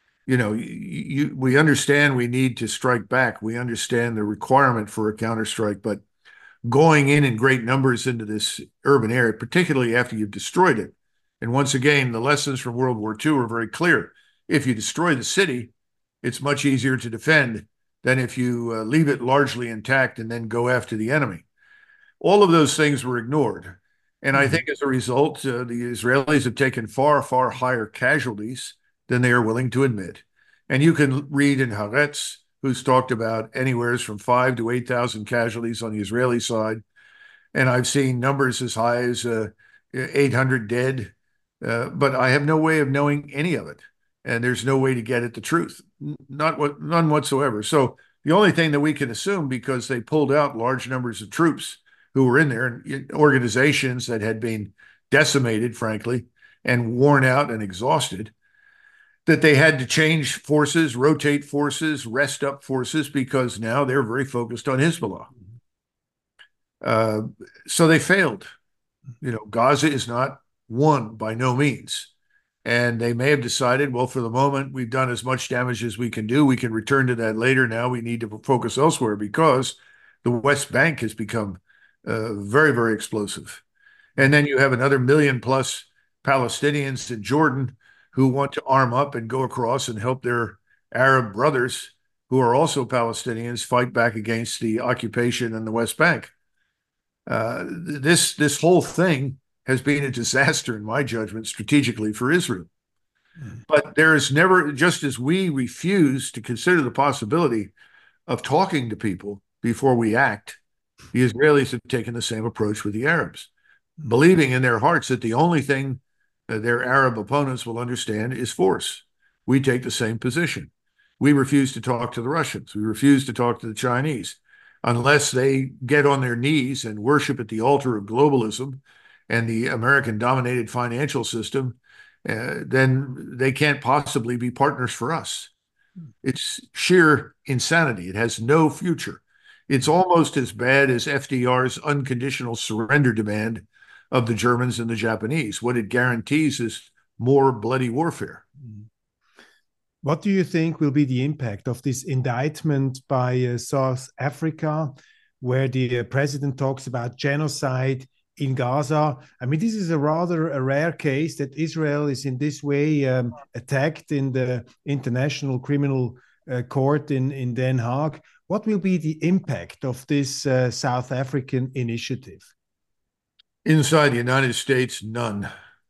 we understand we need to strike back. We understand the requirement for a counterstrike, but going in great numbers into this urban area, particularly after you've destroyed it. And once again, the lessons from World War II are very clear. If you destroy the city, it's much easier to defend than if you leave it largely intact and then go after the enemy. All of those things were ignored. And I think as a result, the Israelis have taken far, far higher casualties than they are willing to admit. And you can read in Haaretz, who's talked about anywhere from 5,000 to 8,000 casualties on the Israeli side. And I've seen numbers as high as 800 dead, but I have no way of knowing any of it. And there's no way to get at the truth, none whatsoever. So the only thing that we can assume, because they pulled out large numbers of troops who were in there, organizations that had been decimated, frankly, and worn out and exhausted, that they had to change forces, rotate forces, rest up forces, because now they're very focused on Hezbollah. So they failed. Gaza is not won by no means. And they may have decided, well, for the moment, we've done as much damage as we can do. We can return to that later. Now we need to focus elsewhere, because the West Bank has become very, very explosive. And then you have another 1 million plus Palestinians in Jordan who want to arm up and go across and help their Arab brothers, who are also Palestinians, fight back against the occupation in the West Bank. This whole thing has been a disaster, in my judgment, strategically for Israel. But there is never, just as we refuse to consider the possibility of talking to people before we act, the Israelis have taken the same approach with the Arabs, believing in their hearts that the only thing their Arab opponents will understand is force. We take the same position. We refuse to talk to the Russians. We refuse to talk to the Chinese. unless they get on their knees and worship at the altar of globalism and the American dominated financial system, then they can't possibly be partners for us. It's sheer insanity. It has no future. It's almost as bad as FDR's unconditional surrender demand of the Germans and the Japanese. What it guarantees is more bloody warfare. What do you think will be the impact of this indictment by South Africa, where the president talks about genocide in Gaza? I mean, this is a rather a rare case that Israel is in this way attacked in the International Criminal Court in Den Haag. What will be the impact of this South African initiative? Inside the United States, none.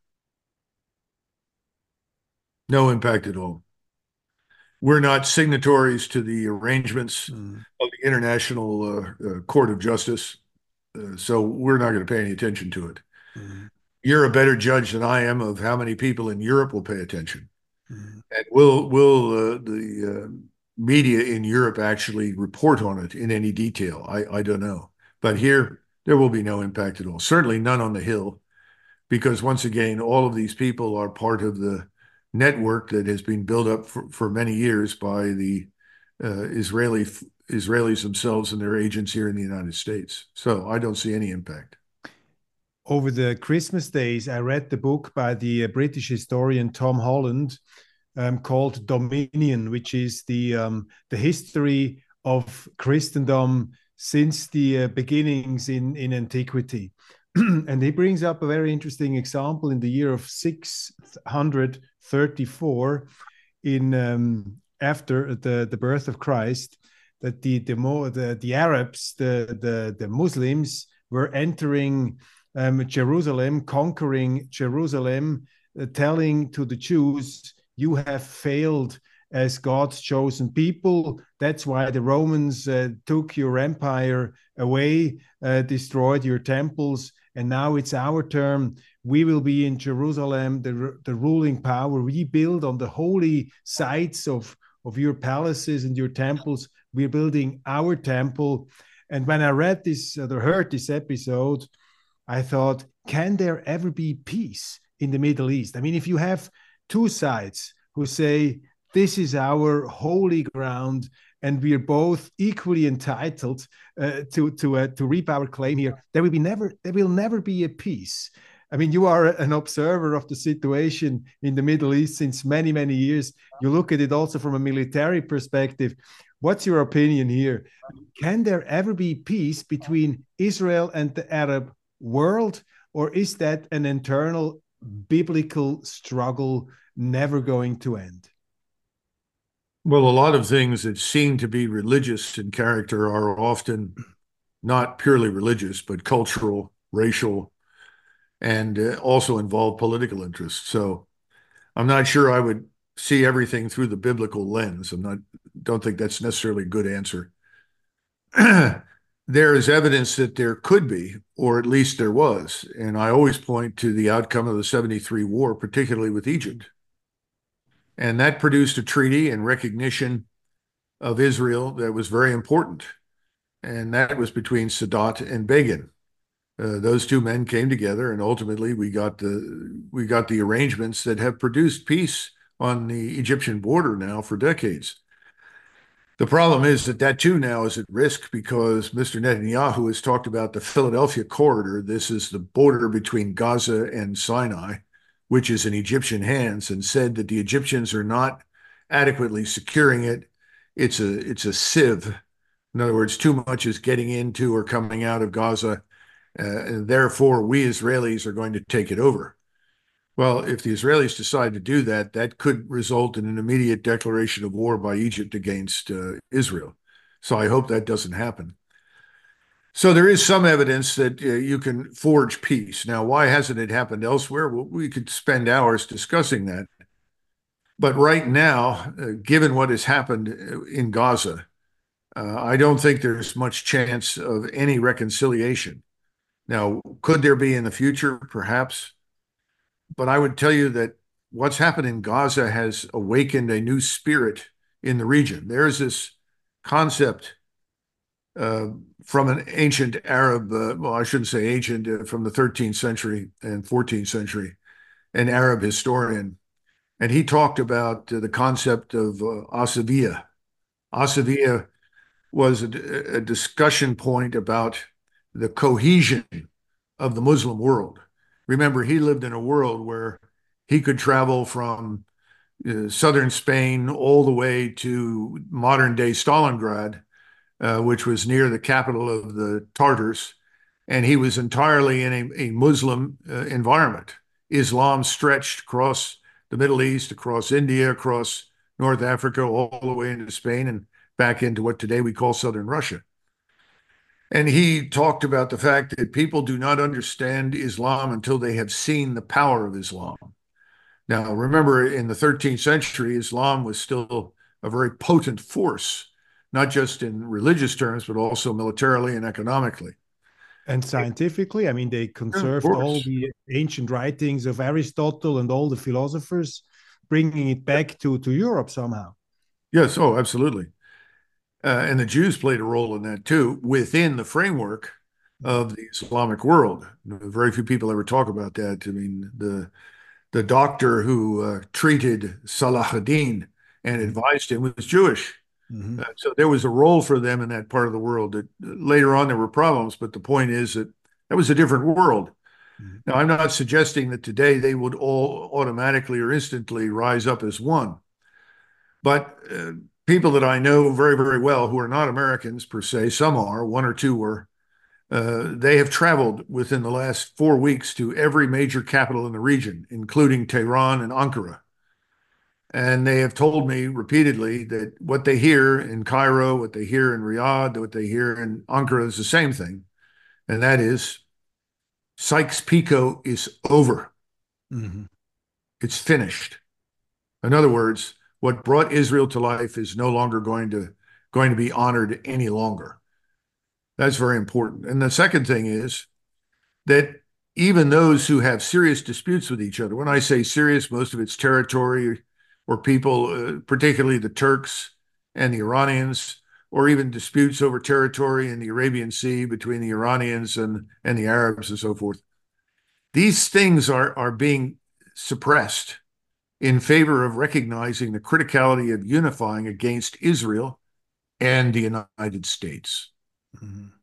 No impact at all. We're not signatories to the arrangements of the International Court of Justice, so we're not going to pay any attention to it. You're a better judge than I am of how many people in Europe will pay attention. And will the media in Europe actually report on it in any detail? I don't know. But here, there will be no impact at all. Certainly none on the Hill, because once again, all of these people are part of the network that has been built up for many years by the Israelis themselves and their agents here in the United States. So I don't see any impact. Over the Christmas days, I read the book by the British historian Tom Holland called Dominion, which is the history of Christendom since the beginnings in antiquity. And he brings up a very interesting example in the year of 634 in after the birth of Christ, that the Arabs, the Muslims were entering Jerusalem, conquering Jerusalem, telling to the Jews, you have failed as God's chosen people. That's why the Romans took your empire away, destroyed your temples, and now it's our turn. We will be in Jerusalem, the ruling power. We build on the holy sites of your palaces and your temples. We're building our temple. And when I read this or heard this episode, I thought, can there ever be peace in the Middle East? I mean, if you have two sides who say, this is our holy ground, and we are both equally entitled to reap our claim here, there will never be a peace. I mean, you are an observer of the situation in the Middle East since many, many years. You look at it also from a military perspective. What's your opinion here? Can there ever be peace between Israel and the Arab world, or is that an internal biblical struggle never going to end? Well, a lot of things that seem to be religious in character are often not purely religious, but cultural, racial, and also involve political interests. So I'm not sure I would see everything through the biblical lens. Don't think that's necessarily a good answer. There is evidence that there could be, or at least there was. And I always point to the outcome of the 73 war, particularly with Egypt. And that produced a treaty and recognition of Israel that was very important. And that was between Sadat and Begin. Those two men came together, and ultimately we got the arrangements that have produced peace on the Egyptian border now for decades. The problem is that too now is at risk because Mr. Netanyahu has talked about the Philadelphia corridor. This is the border between Gaza and Sinai, which is in Egyptian hands, and said that the Egyptians are not adequately securing it. It's a sieve. In other words, too much is getting into or coming out of Gaza. And therefore, we Israelis are going to take it over. Well, if the Israelis decide to do that, that could result in an immediate declaration of war by Egypt against Israel. So I hope that doesn't happen. So there is some evidence that you can forge peace. Now, why hasn't it happened elsewhere? Well, we could spend hours discussing that. But right now, given what has happened in Gaza, I don't think there's much chance of any reconciliation. Now, could there be in the future? Perhaps. But I would tell you that what's happened in Gaza has awakened a new spirit in the region. There's this concept uh, from an ancient Arab, well, I shouldn't say ancient, from the 13th century and 14th century, an Arab historian. And he talked about the concept of Asavia. Asavia was a discussion point about the cohesion of the Muslim world. Remember, he lived in a world where he could travel from southern Spain all the way to modern day Stalingrad, which was near the capital of the Tartars. And he was entirely in a Muslim environment. Islam stretched across the Middle East, across India, across North Africa, all the way into Spain and back into what today we call southern Russia. And he talked about the fact that people do not understand Islam until they have seen the power of Islam. Now, remember, in the 13th century, Islam was still a very potent force, not just in religious terms, but also militarily and economically. And scientifically, I mean, they Yeah, of conserved all course. the ancient writings of Aristotle and all the philosophers, bringing it back to Europe somehow. Yes, oh, absolutely. And the Jews played a role in that too, within the framework of the Islamic world. Very few people ever talk about that. I mean, the doctor who treated Salah ad-Din and Mhm. advised him was Jewish. Mhm. So there was a role for them in that part of the world. That later on there were problems, but the point is that that was a different world. Mhm. Now, I'm not suggesting that today they would all automatically or instantly rise up as one, but people that I know very, very well who are not Americans per se, some are, one or two were, they have traveled within the last 4 weeks to every major capital in the region, including Tehran and Ankara. And they have told me repeatedly that what they hear in Cairo, what they hear in Riyadh, what they hear in Ankara is the same thing. And that is Sykes-Picot is over. Mhm. It's finished. In other words, what brought Israel to life is no longer going to be honored any longer. That's very important. And the second thing is that even those who have serious disputes with each other, when I say serious, most of it's territory or people, particularly the Turks and the Iranians, or even disputes over territory in the Arabian Sea between the Iranians and the Arabs and so forth. These things are being suppressed in favor of recognizing the criticality of unifying against Israel and the United States. Mhm.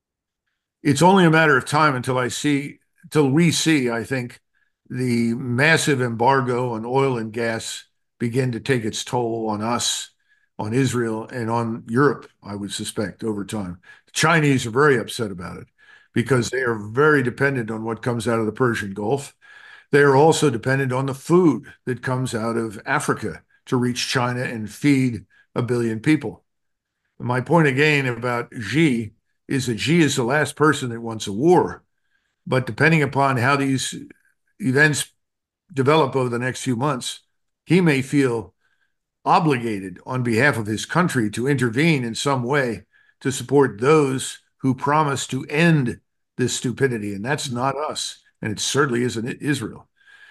It's only a matter of time until we see, I think, the massive embargo on oil and gas begin to take its toll on us, on Israel, and on Europe, I would suspect, over time. The Chinese are very upset about it because they are very dependent on what comes out of the Persian Gulf. They are also dependent on the food that comes out of Africa to reach China and feed a billion people. My point again about Xi is that Xi is the last person that wants a war. But depending upon how these events develop over the next few months, he may feel obligated on behalf of his country to intervene in some way to support those who promise to end this stupidity. And that's not us. And it certainly isn't Israel.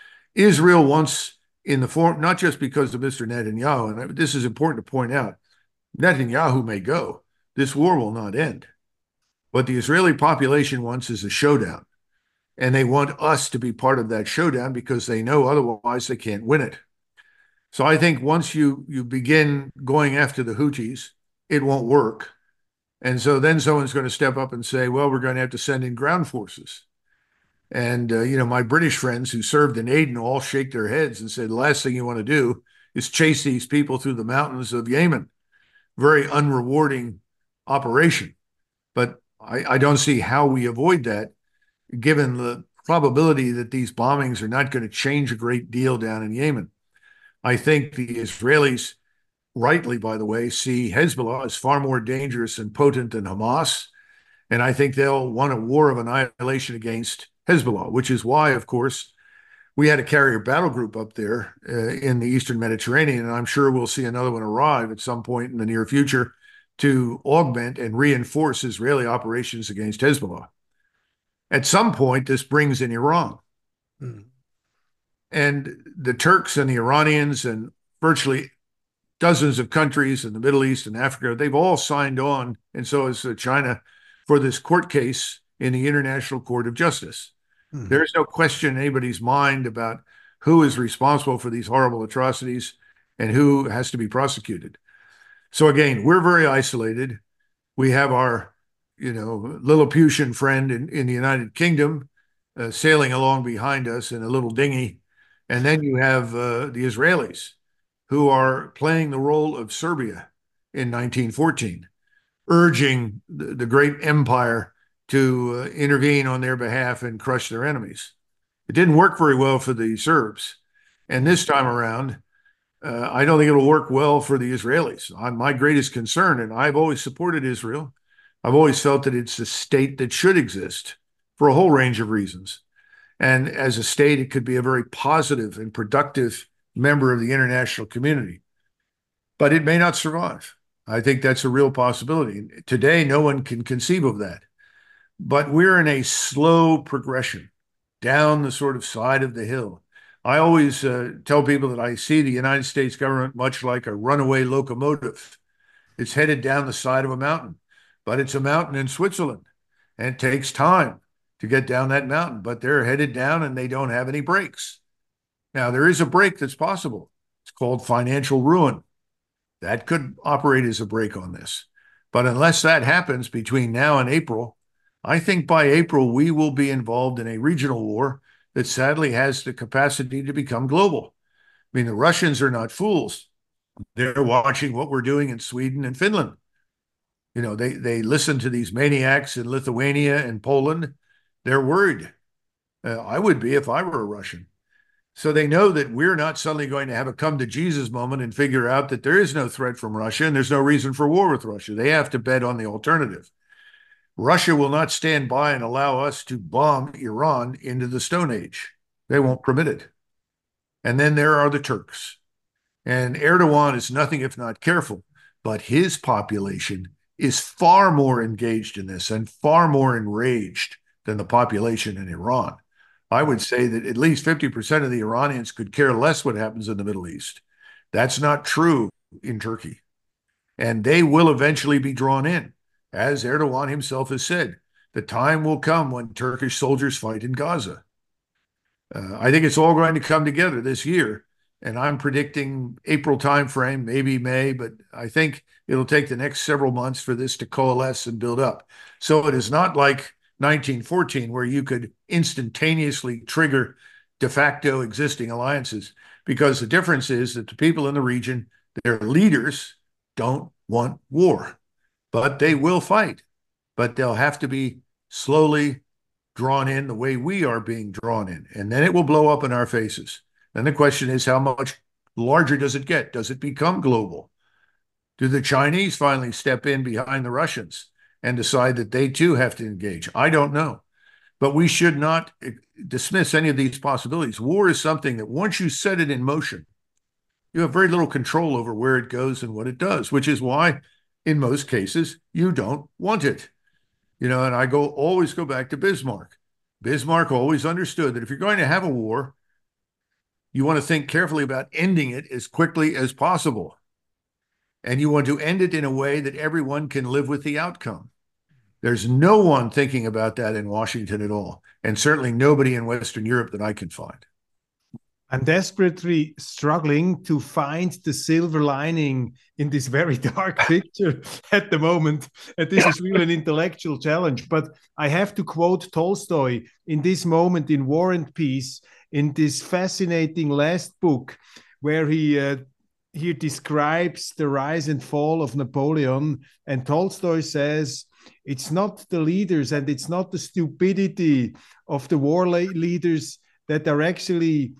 Israel wants, in the form, not just because of Mr. Netanyahu, and this is important to point out, Netanyahu may go. This war will not end. What the Israeli population wants is a showdown. And they want us to be part of that showdown because they know otherwise they can't win it. So I think once you begin going after the Houthis, it won't work. And so then someone's going to step up and say, well, we're going to have to send in ground forces. And, my British friends who served in Aden all shake their heads and say, the last thing you want to do is chase these people through the mountains of Yemen. Very unrewarding operation. But I don't see how we avoid that, given the probability that these bombings are not going to change a great deal down in Yemen. I think the Israelis, rightly, by the way, see Hezbollah as far more dangerous and potent than Hamas. And I think they'll want a war of annihilation against Hezbollah, which is why, of course, we had a carrier battle group up there in the Eastern Mediterranean. And I'm sure we'll see another one arrive at some point in the near future to augment and reinforce Israeli operations against Hezbollah. At some point, this brings in Iran. Mhm. And the Turks and the Iranians and virtually dozens of countries in the Middle East and Africa, they've all signed on, and so has China, for this court case in the International Court of Justice. There's no question in anybody's mind about who is responsible for these horrible atrocities and who has to be prosecuted. So again, we're very isolated. We have our, Lilliputian friend in the United Kingdom sailing along behind us in a little dinghy. And then you have the Israelis who are playing the role of Serbia in 1914, urging the great empire to intervene on their behalf and crush their enemies. It didn't work very well for the Serbs. And this time around, I don't think it'll work well for the Israelis. My greatest concern, and I've always supported Israel, I've always felt that it's a state that should exist for a whole range of reasons. And as a state, it could be a very positive and productive member of the international community. But it may not survive. I think that's a real possibility. Today, no one can conceive of that. But we're in a slow progression down the sort of side of the hill. I always tell people that I see the United States government much like a runaway locomotive. It's headed down the side of a mountain, but it's a mountain in Switzerland, and it takes time to get down that mountain, but they're headed down and they don't have any brakes. Now, there is a brake that's possible. It's called financial ruin. That could operate as a brake on this. But unless that happens between now and April, I think by April, we will be involved in a regional war that sadly has the capacity to become global. I mean, the Russians are not fools. They're watching what we're doing in Sweden and Finland. They listen to these maniacs in Lithuania and Poland. They're worried. I would be if I were a Russian. So they know that we're not suddenly going to have a come to Jesus moment and figure out that there is no threat from Russia and there's no reason for war with Russia. They have to bet on the alternative. Russia will not stand by and allow us to bomb Iran into the Stone Age. They won't permit it. And then there are the Turks. And Erdogan is nothing if not careful, but his population is far more engaged in this and far more enraged than the population in Iran. I would say that at least 50% of the Iranians could care less what happens in the Middle East. That's not true in Turkey. And they will eventually be drawn in. As Erdogan himself has said, the time will come when Turkish soldiers fight in Gaza. I think it's all going to come together this year. And I'm predicting April timeframe, maybe May, but I think it'll take the next several months for this to coalesce and build up. So it is not like 1914, where you could instantaneously trigger de facto existing alliances, because the difference is that the people in the region, their leaders, don't want war, but they will fight. But they'll have to be slowly drawn in the way we are being drawn in, and then it will blow up in our faces. Then the question is, how much larger does it get? Does it become global? Do the Chinese finally step in behind the Russians and decide that they too have to engage? I don't know. But we should not dismiss any of these possibilities. War is something that once you set it in motion, you have very little control over where it goes and what it does, which is why, in most cases, you don't want it. And I always go back to Bismarck. Bismarck always understood that if you're going to have a war, you want to think carefully about ending it as quickly as possible. And you want to end it in a way that everyone can live with the outcome. There's no one thinking about that in Washington at all, and certainly nobody in Western Europe that I can find. I'm desperately struggling to find the silver lining in this very dark picture at the moment. And this is really an intellectual challenge. But I have to quote Tolstoy in this moment in War and Peace, in this fascinating last book, where he describes the rise and fall of Napoleon. And Tolstoy says, it's not the leaders and it's not the stupidity of the war leaders that are actually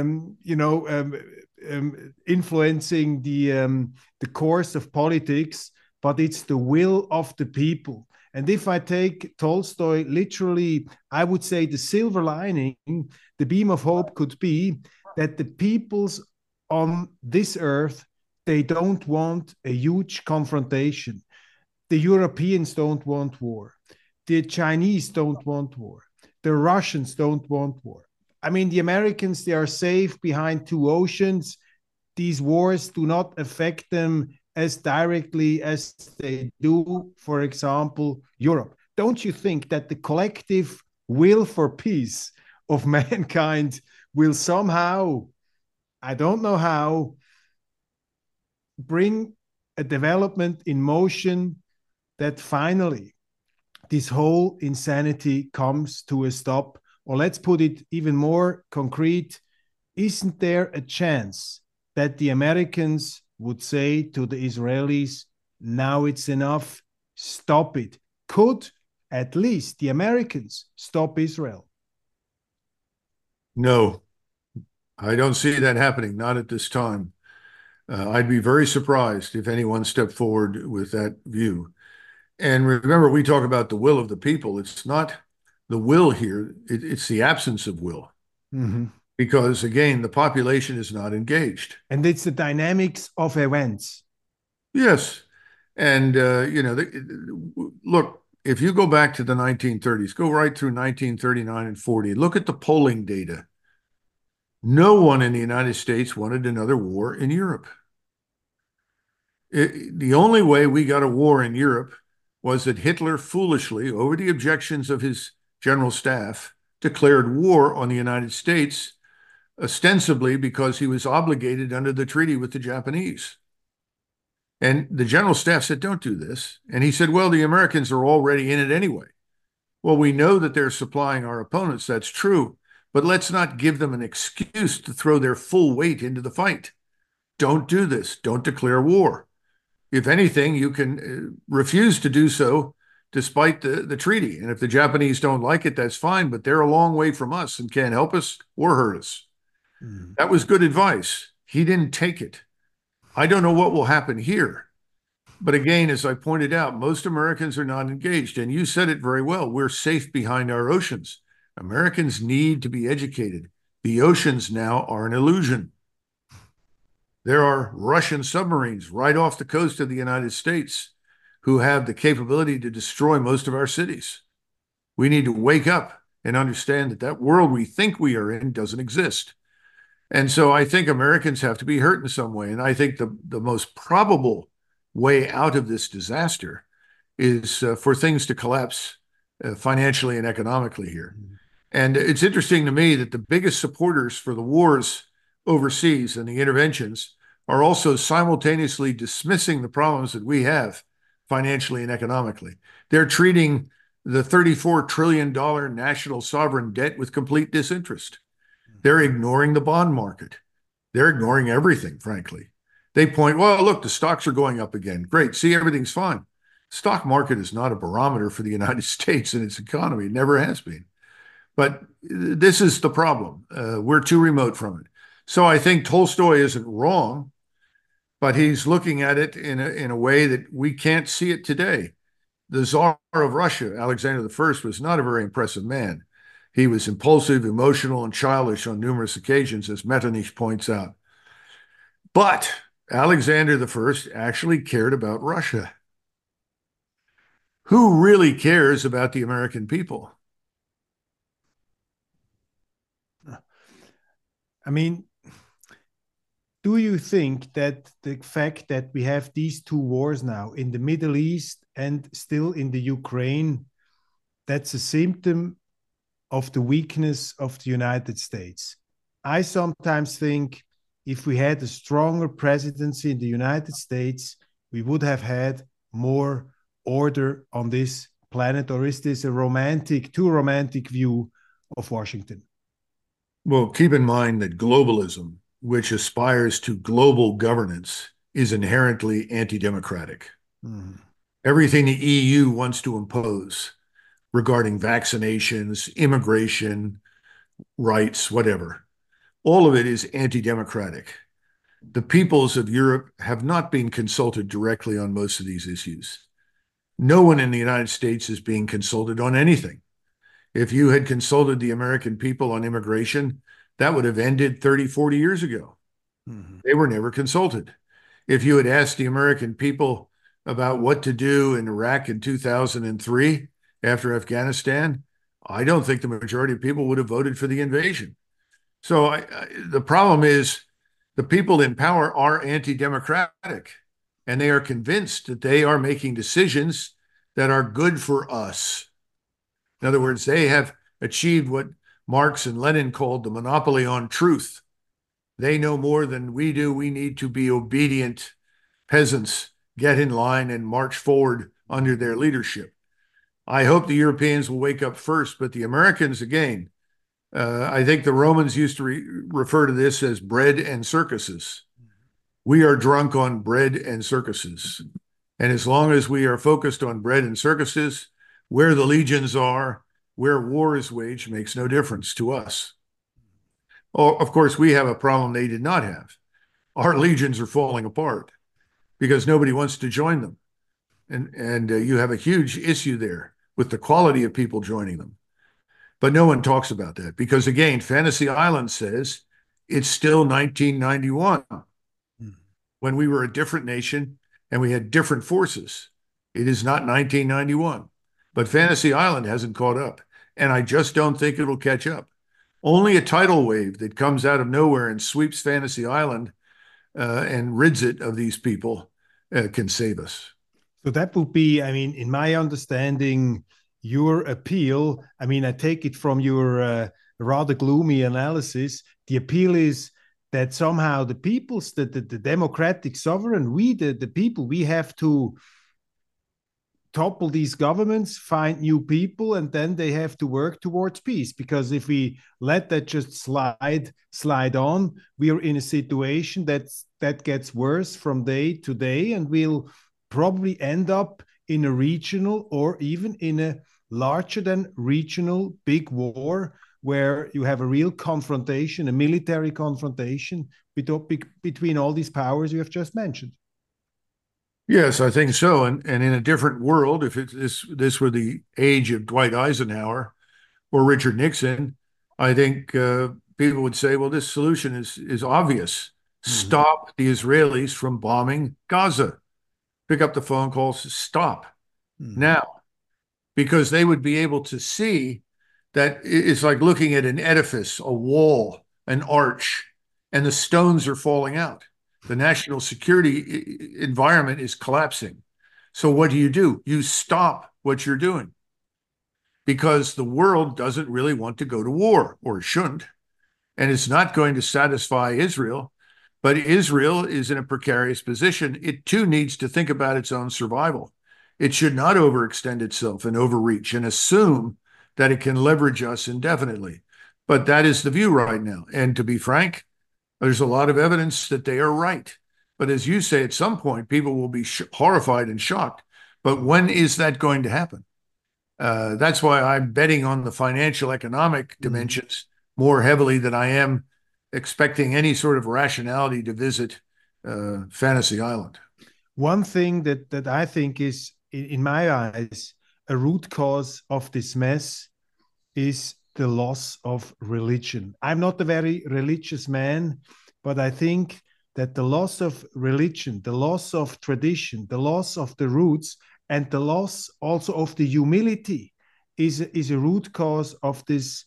influencing the course of politics, but it's the will of the people. And if I take Tolstoy literally, I would say the silver lining, the beam of hope could be that the peoples on this earth, they don't want a huge confrontation. The Europeans don't want war. The Chinese don't want war. The Russians don't want war. I mean, the Americans, they are safe behind two oceans. these wars do not affect them as directly as they do, for example, Europe. Don't you think that the collective will for peace of mankind will somehow, I don't know how, bring a development in motion that finally this whole insanity comes to a stop? Or let's put it even more concrete, isn't there a chance that the Americans would say to the Israelis, now it's enough, stop it? Could at least the Americans stop Israel? No, I don't see that happening, not at this time. I'd be very surprised if anyone stepped forward with that view. And remember, we talk about the will of the people. It's not the will here, it's the absence of will. Mm-hmm. Because again, the population is not engaged. And it's the dynamics of events. Yes. And, look, if you go back to the 1930s, go right through 1939 and 40, look at the polling data. No one in the United States wanted another war in Europe. The only way we got a war in Europe was that Hitler foolishly, over the objections of his general staff, declared war on the United States, ostensibly because he was obligated under the treaty with the Japanese. And the general staff said, don't do this. And he said, well, the Americans are already in it anyway. Well, we know that they're supplying our opponents. That's true. But let's not give them an excuse to throw their full weight into the fight. Don't do this. Don't declare war. If anything, you can refuse to do so despite the treaty. And if the Japanese don't like it, that's fine, but they're a long way from us and can't help us or hurt us. Mm. That was good advice. He didn't take it. I don't know what will happen here. But again, as I pointed out, most Americans are not engaged. And you said it very well. We're safe behind our oceans. Americans need to be educated. The oceans now are an illusion. There are Russian submarines right off the coast of the United States who have the capability to destroy most of our cities. We need to wake up and understand that that world we think we are in doesn't exist. And so I think Americans have to be hurt in some way. And I think the most probable way out of this disaster is for things to collapse financially and economically here. Mm-hmm. And it's interesting to me that the biggest supporters for the wars overseas and the interventions are also simultaneously dismissing the problems that we have financially and economically. They're treating the $34 trillion national sovereign debt with complete disinterest. They're ignoring the bond market. They're ignoring everything, frankly. They point, well, look, the stocks are going up again. Great. See, everything's fine. Stock market is not a barometer for the United States and its economy. It never has been. But this is the problem. We're too remote from it. So I think Tolstoy isn't wrong, but he's looking at it in a way that we can't see it today. The Tsar of Russia, Alexander I, was not a very impressive man. He was impulsive, emotional, and childish on numerous occasions, as Metternich points out. But Alexander I actually cared about Russia. Who really cares about the American people? I mean, do you think that the fact that we have these two wars now in the Middle East and still in the Ukraine, that's a symptom of the weakness of the United States? I sometimes think if we had a stronger presidency in the United States, we would have had more order on this planet. Or is this a too romantic view of Washington? Well, keep in mind that globalism, which aspires to global governance, is inherently anti-democratic. Mm. Everything the EU wants to impose regarding vaccinations, immigration, rights, whatever, all of it is anti-democratic. The peoples of Europe have not been consulted directly on most of these issues. No one in the United States is being consulted on anything. If you had consulted the American people on immigration, that would have ended 30, 40 years ago. Mm-hmm. They were never consulted. If you had asked the American people about what to do in Iraq in 2003 after Afghanistan, I don't think the majority of people would have voted for the invasion. So the problem is The people in power are anti-democratic, and they are convinced that they are making decisions that are good for us. In other words, they have achieved what Marx and Lenin called the monopoly on truth. They know more than we do. We need to be obedient peasants, get in line and march forward under their leadership. I hope the Europeans will wake up first, but the Americans, again, I think the Romans used to refer to this as bread and circuses. We are drunk on bread and circuses. And as long as we are focused on bread and circuses, where the legions are, where war is waged, makes no difference to us. Oh, of course, we have a problem they did not have. Our legions are falling apart because nobody wants to join them. And you have a huge issue there with the quality of people joining them. But no one talks about that because, again, Fantasy Island says it's still 1991 when we were a different nation and we had different forces. It is not 1991. But Fantasy Island hasn't caught up. And I just don't think it'll catch up. Only a tidal wave that comes out of nowhere and sweeps Fantasy Island and rids it of these people can save us. So that would be, I mean, in my understanding, your appeal. I mean, I take it from your rather gloomy analysis. The appeal is that somehow the peoples, the democratic sovereign, we, the people, we have to topple these governments, find new people, and then they have to work towards peace. Because if we let that just slide on, we are in a situation that gets worse from day to day, and we'll probably end up in a regional or even in a larger than regional big war where you have a real confrontation, a military confrontation between all these powers you have just mentioned. Yes, I think so. And in a different world, if this were the age of Dwight Eisenhower or Richard Nixon, I think people would say, well, this solution is obvious. Stop the Israelis from bombing Gaza. Pick up the phone calls, stop now, because they would be able to see that it's like looking at an edifice, a wall, an arch, and the stones are falling out. The national security environment is collapsing. So what do? You stop what you're doing because the world doesn't really want to go to war, or shouldn't, and it's not going to satisfy Israel. But Israel is in a precarious position. It too needs to think about its own survival. It should not overextend itself and overreach and assume that it can leverage us indefinitely. But that is the view right now. And to be frank, there's a lot of evidence that they are right. But as you say, at some point, people will be horrified and shocked. But when is that going to happen? That's why I'm betting on the financial economic dimensions more heavily than I am expecting any sort of rationality to visit Fantasy Island. One thing that I think is, in my eyes, a root cause of this mess is the loss of religion. I'm not a very religious man, but I think that the loss of religion, the loss of tradition, the loss of the roots, and the loss also of the humility is a root cause of this,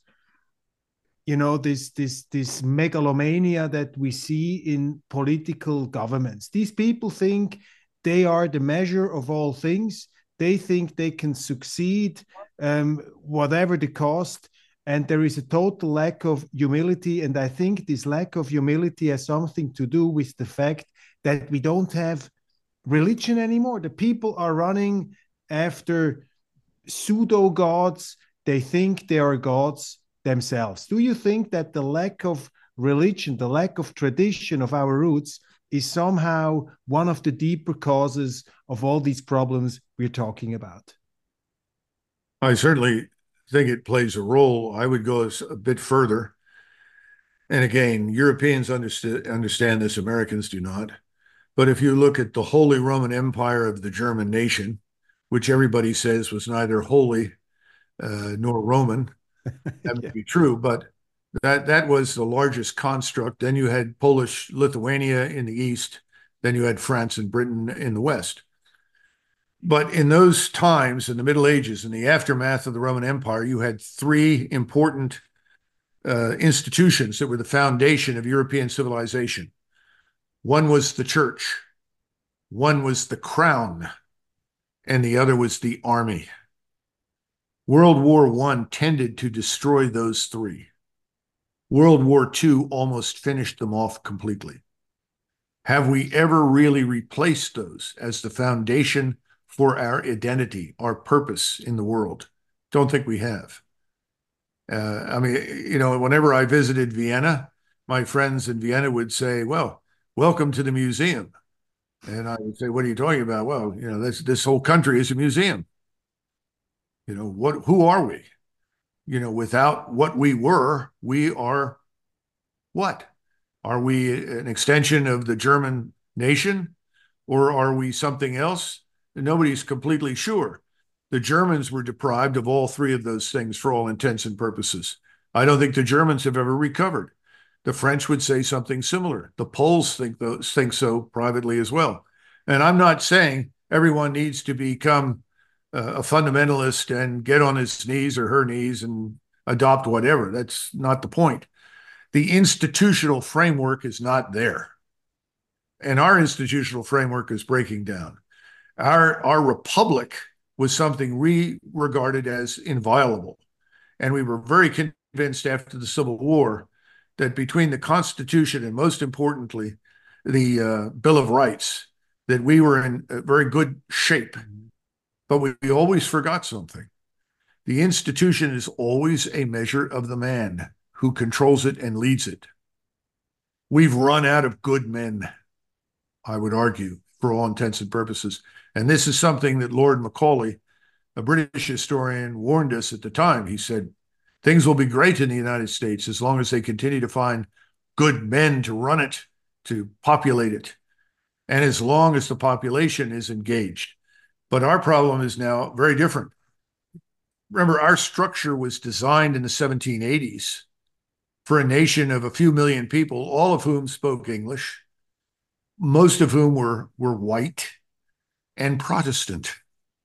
this megalomania that we see in political governments. These people think they are the measure of all things. They think they can succeed, whatever the cost. And there is a total lack of humility. And I think this lack of humility has something to do with the fact that we don't have religion anymore. The people are running after pseudo gods. They think they are gods themselves. Do you think that the lack of religion, the lack of tradition of our roots is somehow one of the deeper causes of all these problems we're talking about? I certainly think it plays a role. I would go a bit further. And again, Europeans understand this, Americans do not. But if you look at the Holy Roman Empire of the German nation, which everybody says was neither holy nor Roman, that would be true, but that was the largest construct. Then you had Polish Lithuania in the east, then you had France and Britain in the west. But in those times, in the Middle Ages, in the aftermath of the Roman Empire, you had three important institutions that were the foundation of European civilization. One was the church, one was the crown, and the other was the army. World War I tended to destroy those three. World War II almost finished them off completely. Have we ever really replaced those as the foundation for our identity, our purpose in the world? Don't think we have. I mean, whenever I visited Vienna, my friends in Vienna would say, well, welcome to the museum. And I would say, what are you talking about? Well, this whole country is a museum. Who are we? Without what we were, we are what? Are we an extension of the German nation, or are we something else? Nobody's completely sure. The Germans were deprived of all three of those things for all intents and purposes. I don't think the Germans have ever recovered. The French would say something similar. The Poles think so privately as well. And I'm not saying everyone needs to become a fundamentalist and get on his knees or her knees and adopt whatever. That's not the point. The institutional framework is not there. And our institutional framework is breaking down. Our republic was something we regarded as inviolable. And we were very convinced after the Civil War that between the Constitution and, most importantly, the Bill of Rights, that we were in a very good shape. But we always forgot something. The institution is always a measure of the man who controls it and leads it. We've run out of good men, I would argue, for all intents and purposes. And this is something that Lord Macaulay, a British historian, warned us at the time. He said, things will be great in the United States as long as they continue to find good men to run it, to populate it, and as long as the population is engaged. But our problem is now very different. Remember, our structure was designed in the 1780s for a nation of a few million people, all of whom spoke English, most of whom were white and Protestant.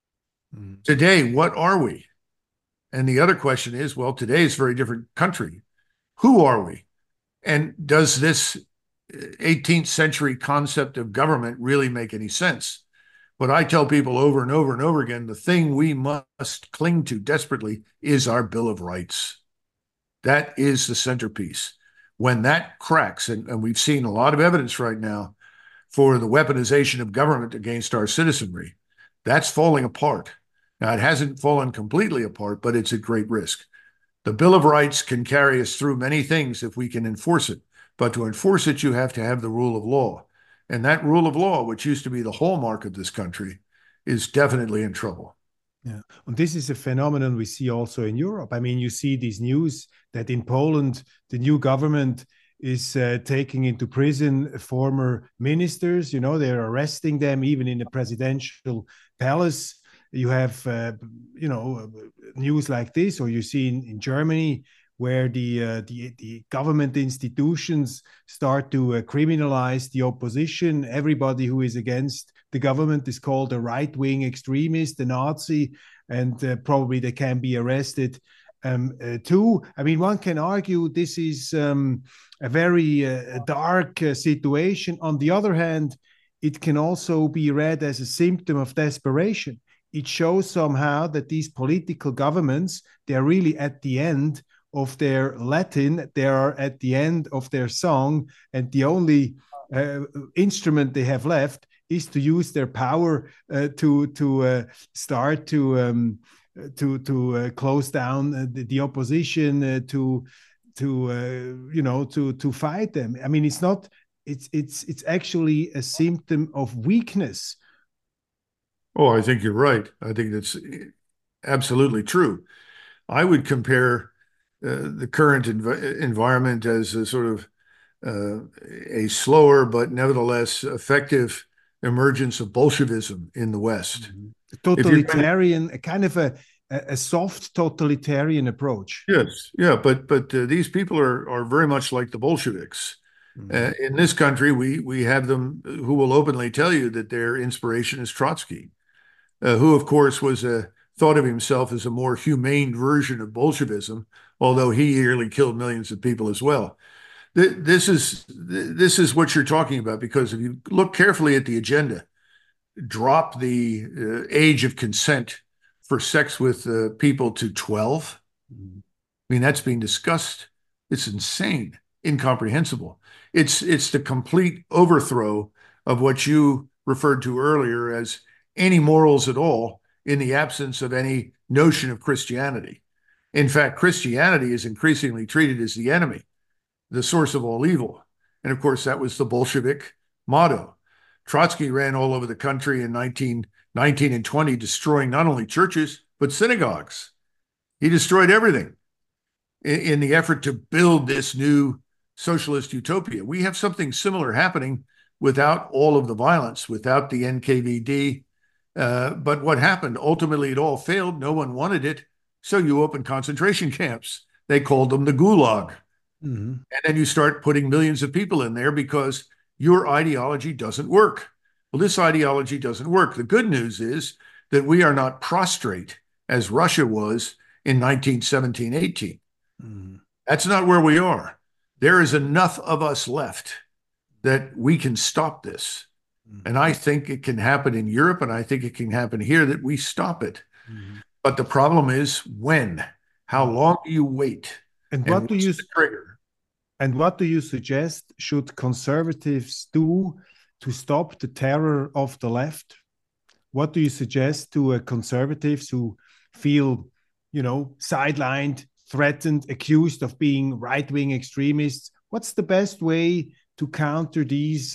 Today, what are we? And the other question is, well, today is a very different country. Who are we? And does this 18th century concept of government really make any sense? But I tell people over and over and over again, the thing we must cling to desperately is our Bill of Rights. That is the centerpiece. When that cracks, and we've seen a lot of evidence right now for the weaponization of government against our citizenry, that's falling apart. Now, it hasn't fallen completely apart, but it's at great risk. The Bill of Rights can carry us through many things if we can enforce it. But to enforce it, you have to have the rule of law. And that rule of law, which used to be the hallmark of this country, is definitely in trouble. Yeah, and this is a phenomenon we see also in Europe. I mean, you see these news that in Poland, the new government is taking into prison former ministers. They're arresting them even in the presidential palace. You have, news like this, or you see in Germany where the government institutions start to criminalize the opposition. Everybody who is against the government is called a right-wing extremist, a Nazi, and probably they can be arrested too. I mean, one can argue this is a very dark situation. On the other hand, it can also be read as a symptom of desperation. It shows somehow that these political governments, they're really at the end of their Latin, they are at the end of their song, and the only instrument they have left is to use their power to start to close down the opposition, to fight them. I mean, it's not. It's actually a symptom of weakness. Oh, I think you're right. I think that's absolutely true. I would compare the current environment as a sort of a slower but nevertheless effective emergence of Bolshevism in the West. Totalitarian, kind of a soft totalitarian approach. Yes, yeah, but these people are very much like the Bolsheviks. In this country, we have them who will openly tell you that their inspiration is Trotsky, who, of course, was thought of himself as a more humane version of Bolshevism, although he nearly killed millions of people as well. This is what you're talking about, because if you look carefully at the agenda, drop the age of consent for sex with people to 12. I mean, that's being discussed. It's insane, incomprehensible. It's the complete overthrow of what you referred to earlier as any morals at all, in the absence of any notion of Christianity. In fact, Christianity is increasingly treated as the enemy, the source of all evil. And of course, that was the Bolshevik motto. Trotsky ran all over the country in 1919 and 20, destroying not only churches, but synagogues. He destroyed everything in the effort to build this new socialist utopia. We have something similar happening without all of the violence, without the NKVD. But what happened? Ultimately, it all failed. No one wanted it. So you open concentration camps. They called them the Gulag. Mm-hmm. And then you start putting millions of people in there because your ideology doesn't work. Well, this ideology doesn't work. The good news is that we are not prostrate as Russia was in 1917-18. Mm-hmm. That's not where we are. There is enough of us left that we can stop this. Mm-hmm. And I think it can happen in Europe, and I think it can happen here, that we stop it. Mm-hmm. But the problem is when? How long do you wait? And what do you trigger? And what do you suggest should conservatives do to stop the terror of the left? What do you suggest to conservatives who feel, sidelined, threatened, accused of being right-wing extremists? What's the best way to counter these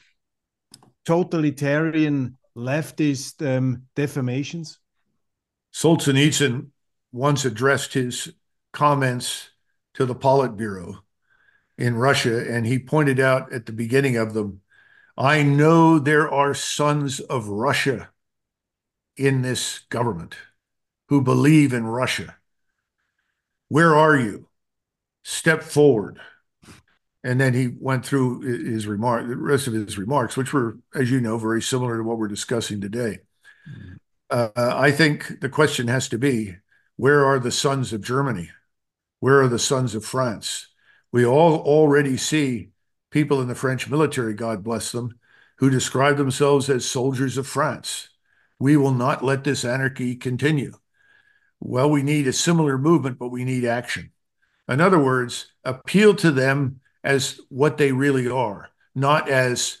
totalitarian leftist defamations? Solzhenitsyn once addressed his comments to the Politburo in Russia, and he pointed out at the beginning of them, I know there are sons of Russia in this government who believe in Russia. Where are you? Step forward. And then he went through the rest of his remarks, which were, as you know, very similar to what we're discussing today. I think the question has to be, where are the sons of Germany? Where are the sons of France? We all already see people in the French military, God bless them, who describe themselves as soldiers of France. We will not let this anarchy continue. Well, we need a similar movement, but we need action. In other words, appeal to them as what they really are, not as,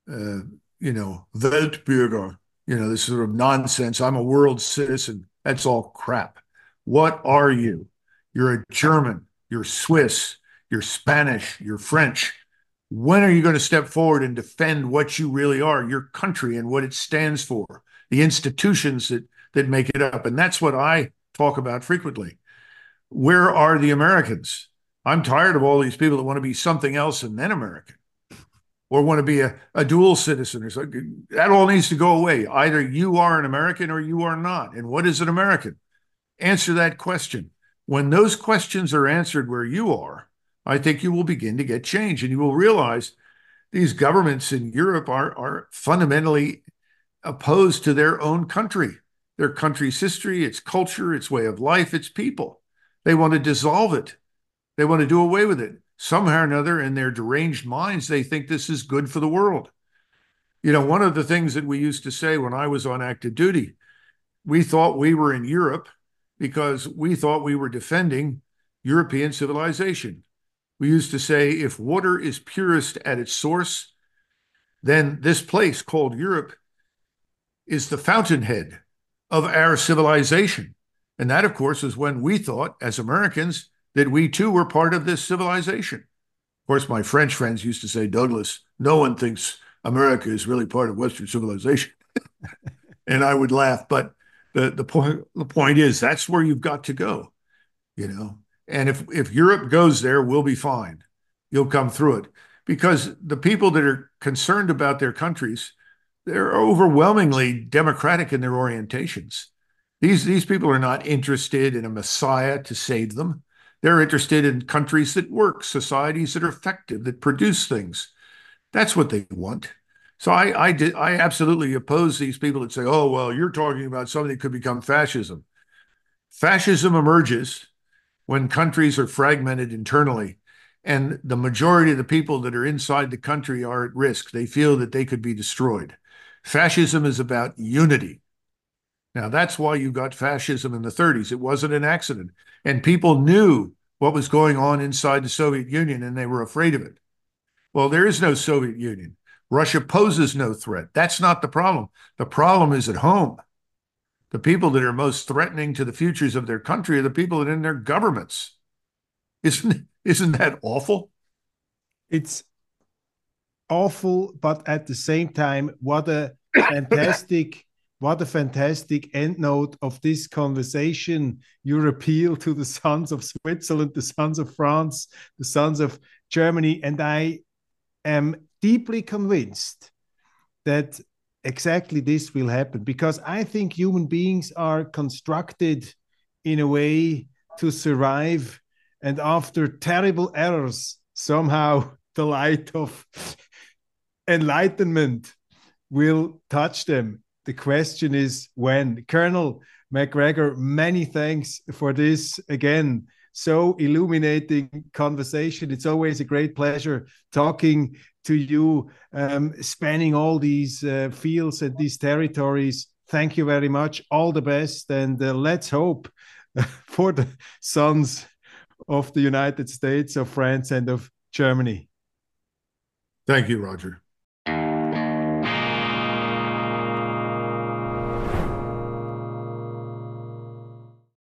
Weltbürger, this sort of nonsense. I'm a world citizen. That's all crap. What are you? You're a German, you're Swiss, you're Spanish, you're French. When are you going to step forward and defend what you really are, your country and what it stands for, the institutions that make it up? And that's what I talk about frequently. Where are the Americans? I'm tired of all these people that want to be something else and then American, or want to be a dual citizen or something. That all needs to go away. Either you are an American or you are not. And what is an American? Answer that question. When those questions are answered where you are, I think you will begin to get change, and you will realize these governments in Europe are fundamentally opposed to their own country, their country's history, its culture, its way of life, its people. They want to dissolve it. They want to do away with it. Somehow or another, in their deranged minds, they think this is good for the world. One of the things that we used to say when I was on active duty, we thought we were in Europe because we thought we were defending European civilization. We used to say, if water is purest at its source, then this place called Europe is the fountainhead of our civilization. And that, of course, is when we thought, as Americans, that we too were part of this civilization. Of course, my French friends used to say, Douglas, no one thinks America is really part of Western civilization. And I would laugh. But the point is, that's where you've got to go, And if Europe goes there, we'll be fine. You'll come through it. Because the people that are concerned about their countries, they're overwhelmingly democratic in their orientations. These people are not interested in a messiah to save them. They're interested in countries that work, societies that are effective, that produce things. That's what they want. So I absolutely oppose these people that say, oh, well, you're talking about something that could become fascism. Fascism emerges when countries are fragmented internally and the majority of the people that are inside the country are at risk. They feel that they could be destroyed. Fascism is about unity. Now, that's why you got fascism in the 30s. It wasn't an accident. And people knew what was going on inside the Soviet Union, and they were afraid of it. Well, there is no Soviet Union. Russia poses no threat. That's not the problem. The problem is at home. The people that are most threatening to the futures of their country are the people that are in their governments. Isn't that awful? It's awful, but at the same time, what a fantastic end note of this conversation. Your appeal to the sons of Switzerland, the sons of France, the sons of Germany. And I am deeply convinced that exactly this will happen, because I think human beings are constructed in a way to survive. And after terrible errors, somehow the light of enlightenment will touch them. The question is when. Colonel McGregor, many thanks for this again so illuminating conversation. It's always a great pleasure talking to you, spanning all these fields and these territories. Thank you very much. All the best, and let's hope for the sons of the United States, of France, and of Germany. Thank you, Roger.